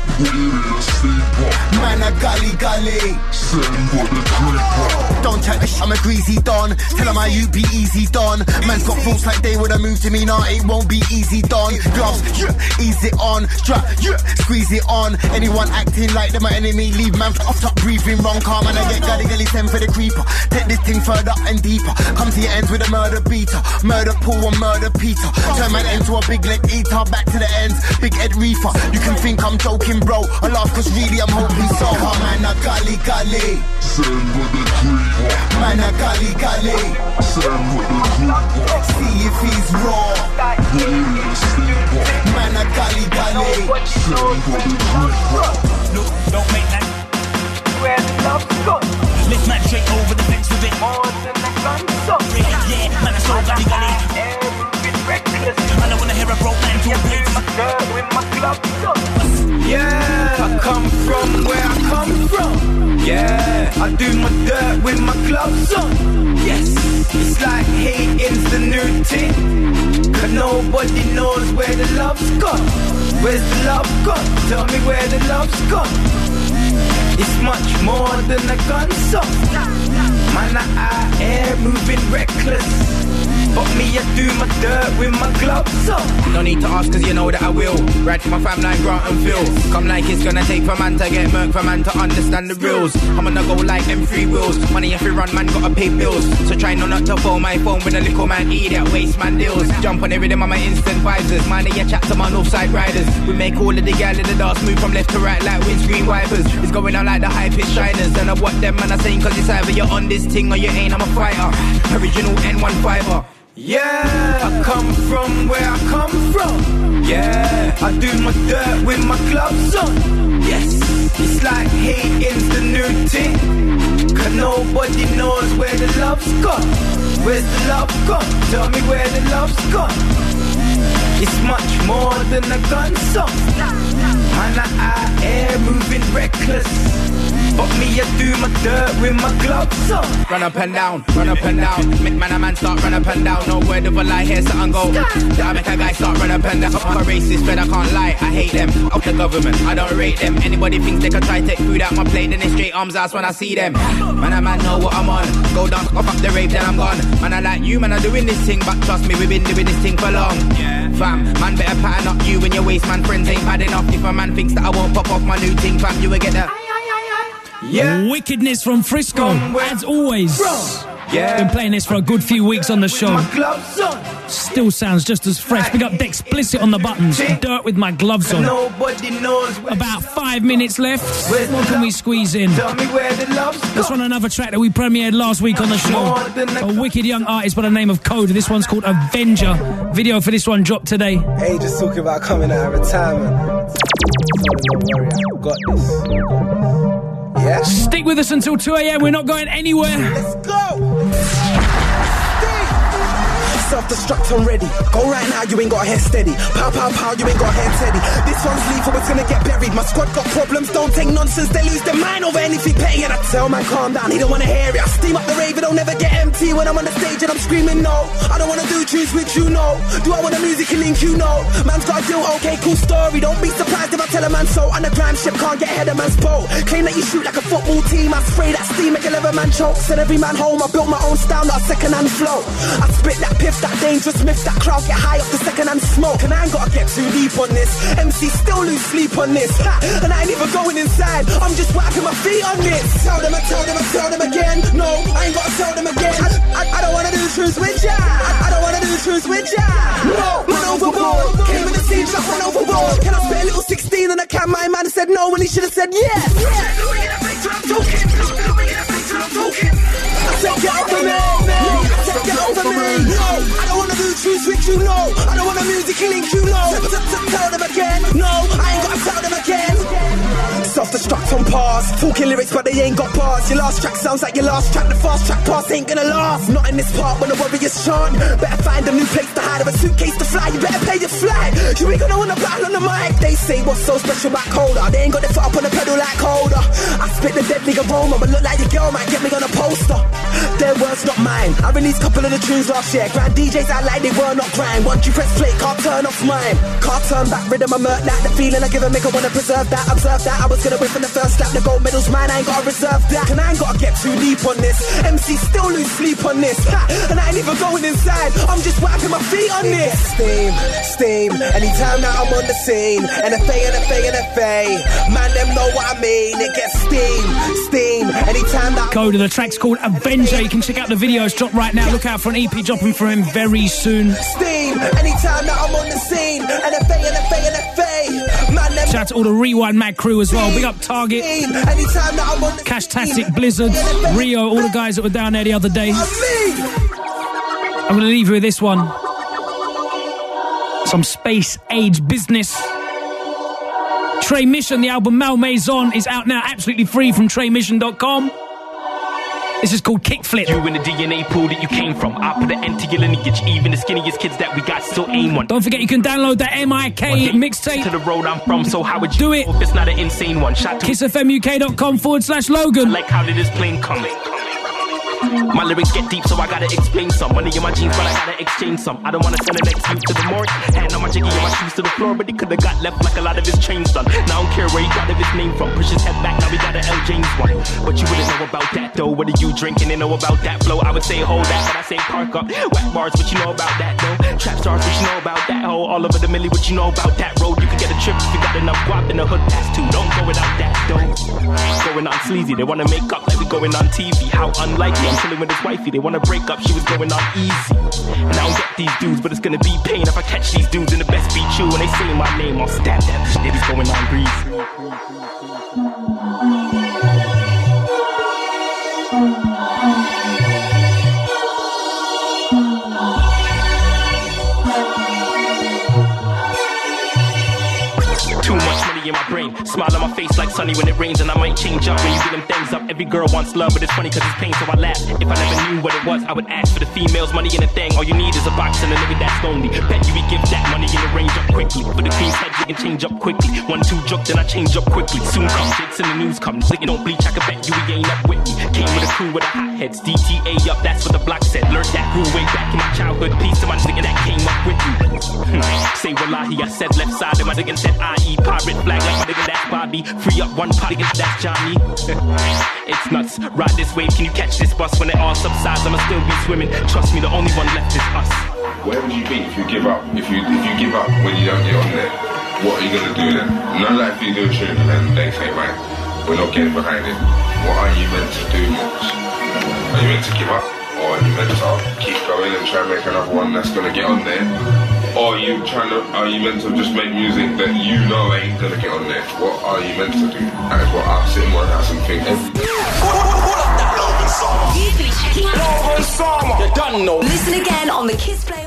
Man a golly golly. Send with the creeper. Don't check the sh- I'm a greasy don. Tell him how you be easy don. Man's got thoughts like they woulda moved to me. Nah, it won't be easy don. Gloves, yeah, ease it on. Strap, yeah, squeeze it on. Anyone acting like they're my enemy, leave man off top breathing wrong. Calm and I get golly golly. Send for the creeper. Take this thing further and deeper. Come to your ends with a murder beater. Murder Paul and murder Peter. Turn man into a big leg eater. Back to the ends, big Ed Reefer. You can think I'm joking. moving, bro. I laugh cause really I'm hoping so. Oh, man, I gully gully. Send with the creeper. Man, I gully gully. Send with the creeper. See if he's raw. Man, I gully gully. Send with the creeper. Look, don't make that. Where the love's gone. Let's man straight over the fence with it. More than a gun, so. Yeah, man, I so gully gully. Man, I wanna hear a broke man to a place. With my gloves on. Yeah, I come from where I come from. Yeah, I do my dirt with my gloves on. Yes, it's like hating's the new thing. Cause nobody knows where the love's gone. Where's the love gone? Tell me where the love's gone. It's much more than a gun song. Man, I out here moving reckless. But me, I do my dirt with my gloves on. No need to ask cause you know that I will. Ride for my fam like Grant and Phil. Come like it's gonna take for man to get murk, for man to understand the rules. I'm gonna go like them three wheels. Money if you run, man gotta pay bills. So try not, not to phone my phone with a little man eat that waste man deals. Jump on every day on my instant visors. Mind that you chat to my north side riders. We make all of the gal in the dance move from left to right like windscreen wipers. It's going on like the high pitch shiners. And I what them man are saying cause it's either you're on this thing or you ain't. I'm a fighter. Original N one fiver. Yeah, I come from where I come from. Yeah, I do my dirt with my gloves on. Yes, it's like hating's the new thing. Cause nobody knows where the love's gone. Where's the love gone? Tell me where the love's gone. It's much more than a gun song. Man, I out here moving reckless. But me, I do my dirt with my gloves on. Run up and down, run up and down. Make man a man start run up and down. No word of a lie, hear something go. I make a guy start run up and down. I'm a racist, but I can't lie, I hate them. Up the government, I don't rate them. Anybody thinks they can try take food out my plate, then they straight arms ass when I see them. Man, I man know what I'm on. Go down, off up the rave, then I'm gone. Man, I like you, man, I'm doing this thing. But trust me, we've been doing this thing for long. Fam, man, better pattern up you when your waste man friends ain't bad enough. If a man thinks that I won't pop off my new thing, fam, you will get that. Yeah. Wickedness from Frisco, as always. Yeah. Been playing this for a good few weeks on the show. Still sounds just as fresh. Big up Dexplicit on the buttons. Dirt with my gloves on. Nobody knows. About five minutes left. What can we squeeze in? Tell me where the love's gone. Let's run another track that we premiered last week on the show. A wicked young artist by the name of Code. This one's called Avenger. Video for this one dropped today. Hey, just talking about coming out of retirement. Don't worry, I got this. Yeah. Stick with us until two a.m. We're not going anywhere. Let's go. Self-destruct, I'm ready. Go right now, you ain't got a head steady. Pow, pow, pow, you ain't got a head steady. This one's lethal, it's gonna get buried. My squad got problems, don't take nonsense. They lose their mind over anything petty. And I tell man, calm down, he don't wanna hear it. I steam up the rave, it'll never get empty. When I'm on the stage and I'm screaming no, I don't wanna do tunes with you, no. Do I want the music and link you, no. Man's got a deal, okay, cool story. Don't be surprised if I tell a man so. Underground ship can't get ahead of man's boat. Claim that you shoot like a football team. I spray that steam, make eleven man choke. Send every man home, I built my own style, not a second-hand flow. I spit that piff, that dangerous myth. That crowd get high off the second-hand smoke. And I ain't gotta get too deep on this. M C still lose sleep on this, ha. And I ain't even going inside, I'm just wiping my feet on this. Tell them, I tell them, I tell them again. No, I ain't gotta tell them again. I, I, I don't wanna do the truth with ya. I, I don't wanna do the truth with ya. No, man overboard. Came in the scene, just run overboard. Can I spit a little sixteen on a cam? My man said no when he should've said yes. Yeah. I said get over me, I said get over me. No, I don't wanna do the truth with you, no. I don't wanna music link you, no. Tell them again, no, I ain't gotta tell them again. Self-destruct on pause, talking lyrics but they ain't got bars. Your last track sounds like your last track. The fast track pass ain't gonna last. Not in this part when the warriors chant. Better find a new place to hide or a suitcase to fly. You better pay your flight. You ain't gonna wanna battle on the mic. They say what's so special about Coda. They ain't got their foot up on the pedal like Coda. I spit the deadly aroma but look like the girl might get me on a poster. Their words not mine. I released a couple of the tunes last year. Grand D Js out like they were not crime. Once you press play, can't turn off mine. Can't turn back rhythm, I murk that. The feeling I give a make I wanna preserve that. Observe that, I was gonna win from the first slap. The gold medal's mine, I ain't gotta reserve that. And I ain't gotta get too deep on this. M C still lose sleep on this, ha. And I ain't even going inside, I'm just wiping my feet on this. Steam, steam, anytime that I'm on the scene. N F A, N F A, N F A. Man, them know what I mean. It gets steam, steam, anytime that Go to the track's called Avenger. You can check out the videos drop right now. Look out for an E P dropping for him very soon. Steam, anytime that I'm on the scene. N F A, N F A, N F A. Man, them Shout out to all the Rewind Mag crew as well. Big up Target, Anytime that I'm on the Cash Tastic, Blizzard, Rio, all the guys that were down there the other day. I'm going to leave you with this one. Some space age business. Trey Mission, the album Malmaison, is out now, absolutely free from trey mission dot com. This is called Kickflip. You in the D N A pool that you came from. I put an end to your lineage. Even the skinniest kids that we got still aim one. Don't forget you can download that M I K mixtape. To the road I'm from, so how would you do it? If it's not an insane one. Shot to kissfmuk.com forward slash Logan. Like how did this plane come? My lyrics get deep, so I gotta explain some. Money in my jeans, but I gotta exchange some. I don't wanna send an ex-youth to the morgue. Hand on my jiggy and my shoes to the floor, but he could've got left like a lot of his chains done. Now I don't care where he got his name from. Push his head back, now we got an L James one. But you wouldn't know about that though. What are you drinking and know about that flow? I would say hold that, but I say park up. Whack bars, what you know about that though? Trap stars, what you know about that hoe? All over the milli, what you know about that road? You can get a trip if you got enough guap in the hood pass too. Don't go without that though. Going on sleazy, they wanna make up like we going on T V. How unlikely, I'm chilling with his wifey. They wanna break up, she was going on easy. And I don't get these dudes, but it's gonna be pain if I catch these dudes in the best beat you. When they say my name, I'll stab that shit. He's going on Too much money in my brain. Smile on my face like sunny when it rains, and I might change up when you get them things up. Every girl wants love, but it's funny cause it's pain, so I laugh. If I never knew what it was, I would ask for the females, money and a thing. All you need is a box and a nigga that's lonely. Bet you we give that money in the range up quickly. For the queen's head, you can change up quickly. One, two joke, then I change up quickly. Soon come jakes and the news comes. Nigga don't bleach, I can bet you we ain't up with me. Came with a crew with a hot heads. D T A up, that's what the block said. Learned that rule way back in my childhood. Peace to my nigga that came up with me. Say wallahi, I said left side, and my nigga said I E. Pirate flag like my nigga that's Bobby. Free up one pot, nigga that's Johnny. It's nuts. Ride this wave, can you catch this bus? When it all subsides, I'ma still be swimming. Trust me, the only one left is us. Where would you be if you give up? If you if you give up when you don't get on there, what are you gonna do then? Not like if you do a tune and then they say, right, we're not getting behind it. What are you meant to do next? Are you meant to give up? Or are you meant to keep going and try and make another one that's gonna get on there? Or are you trying to are you meant to just make music that you know ain't gonna get on there? What are you meant to do? That is what I sit in my house and think every day. You've been checking out Logan Sama. You done know. Listen again on the Kiss Play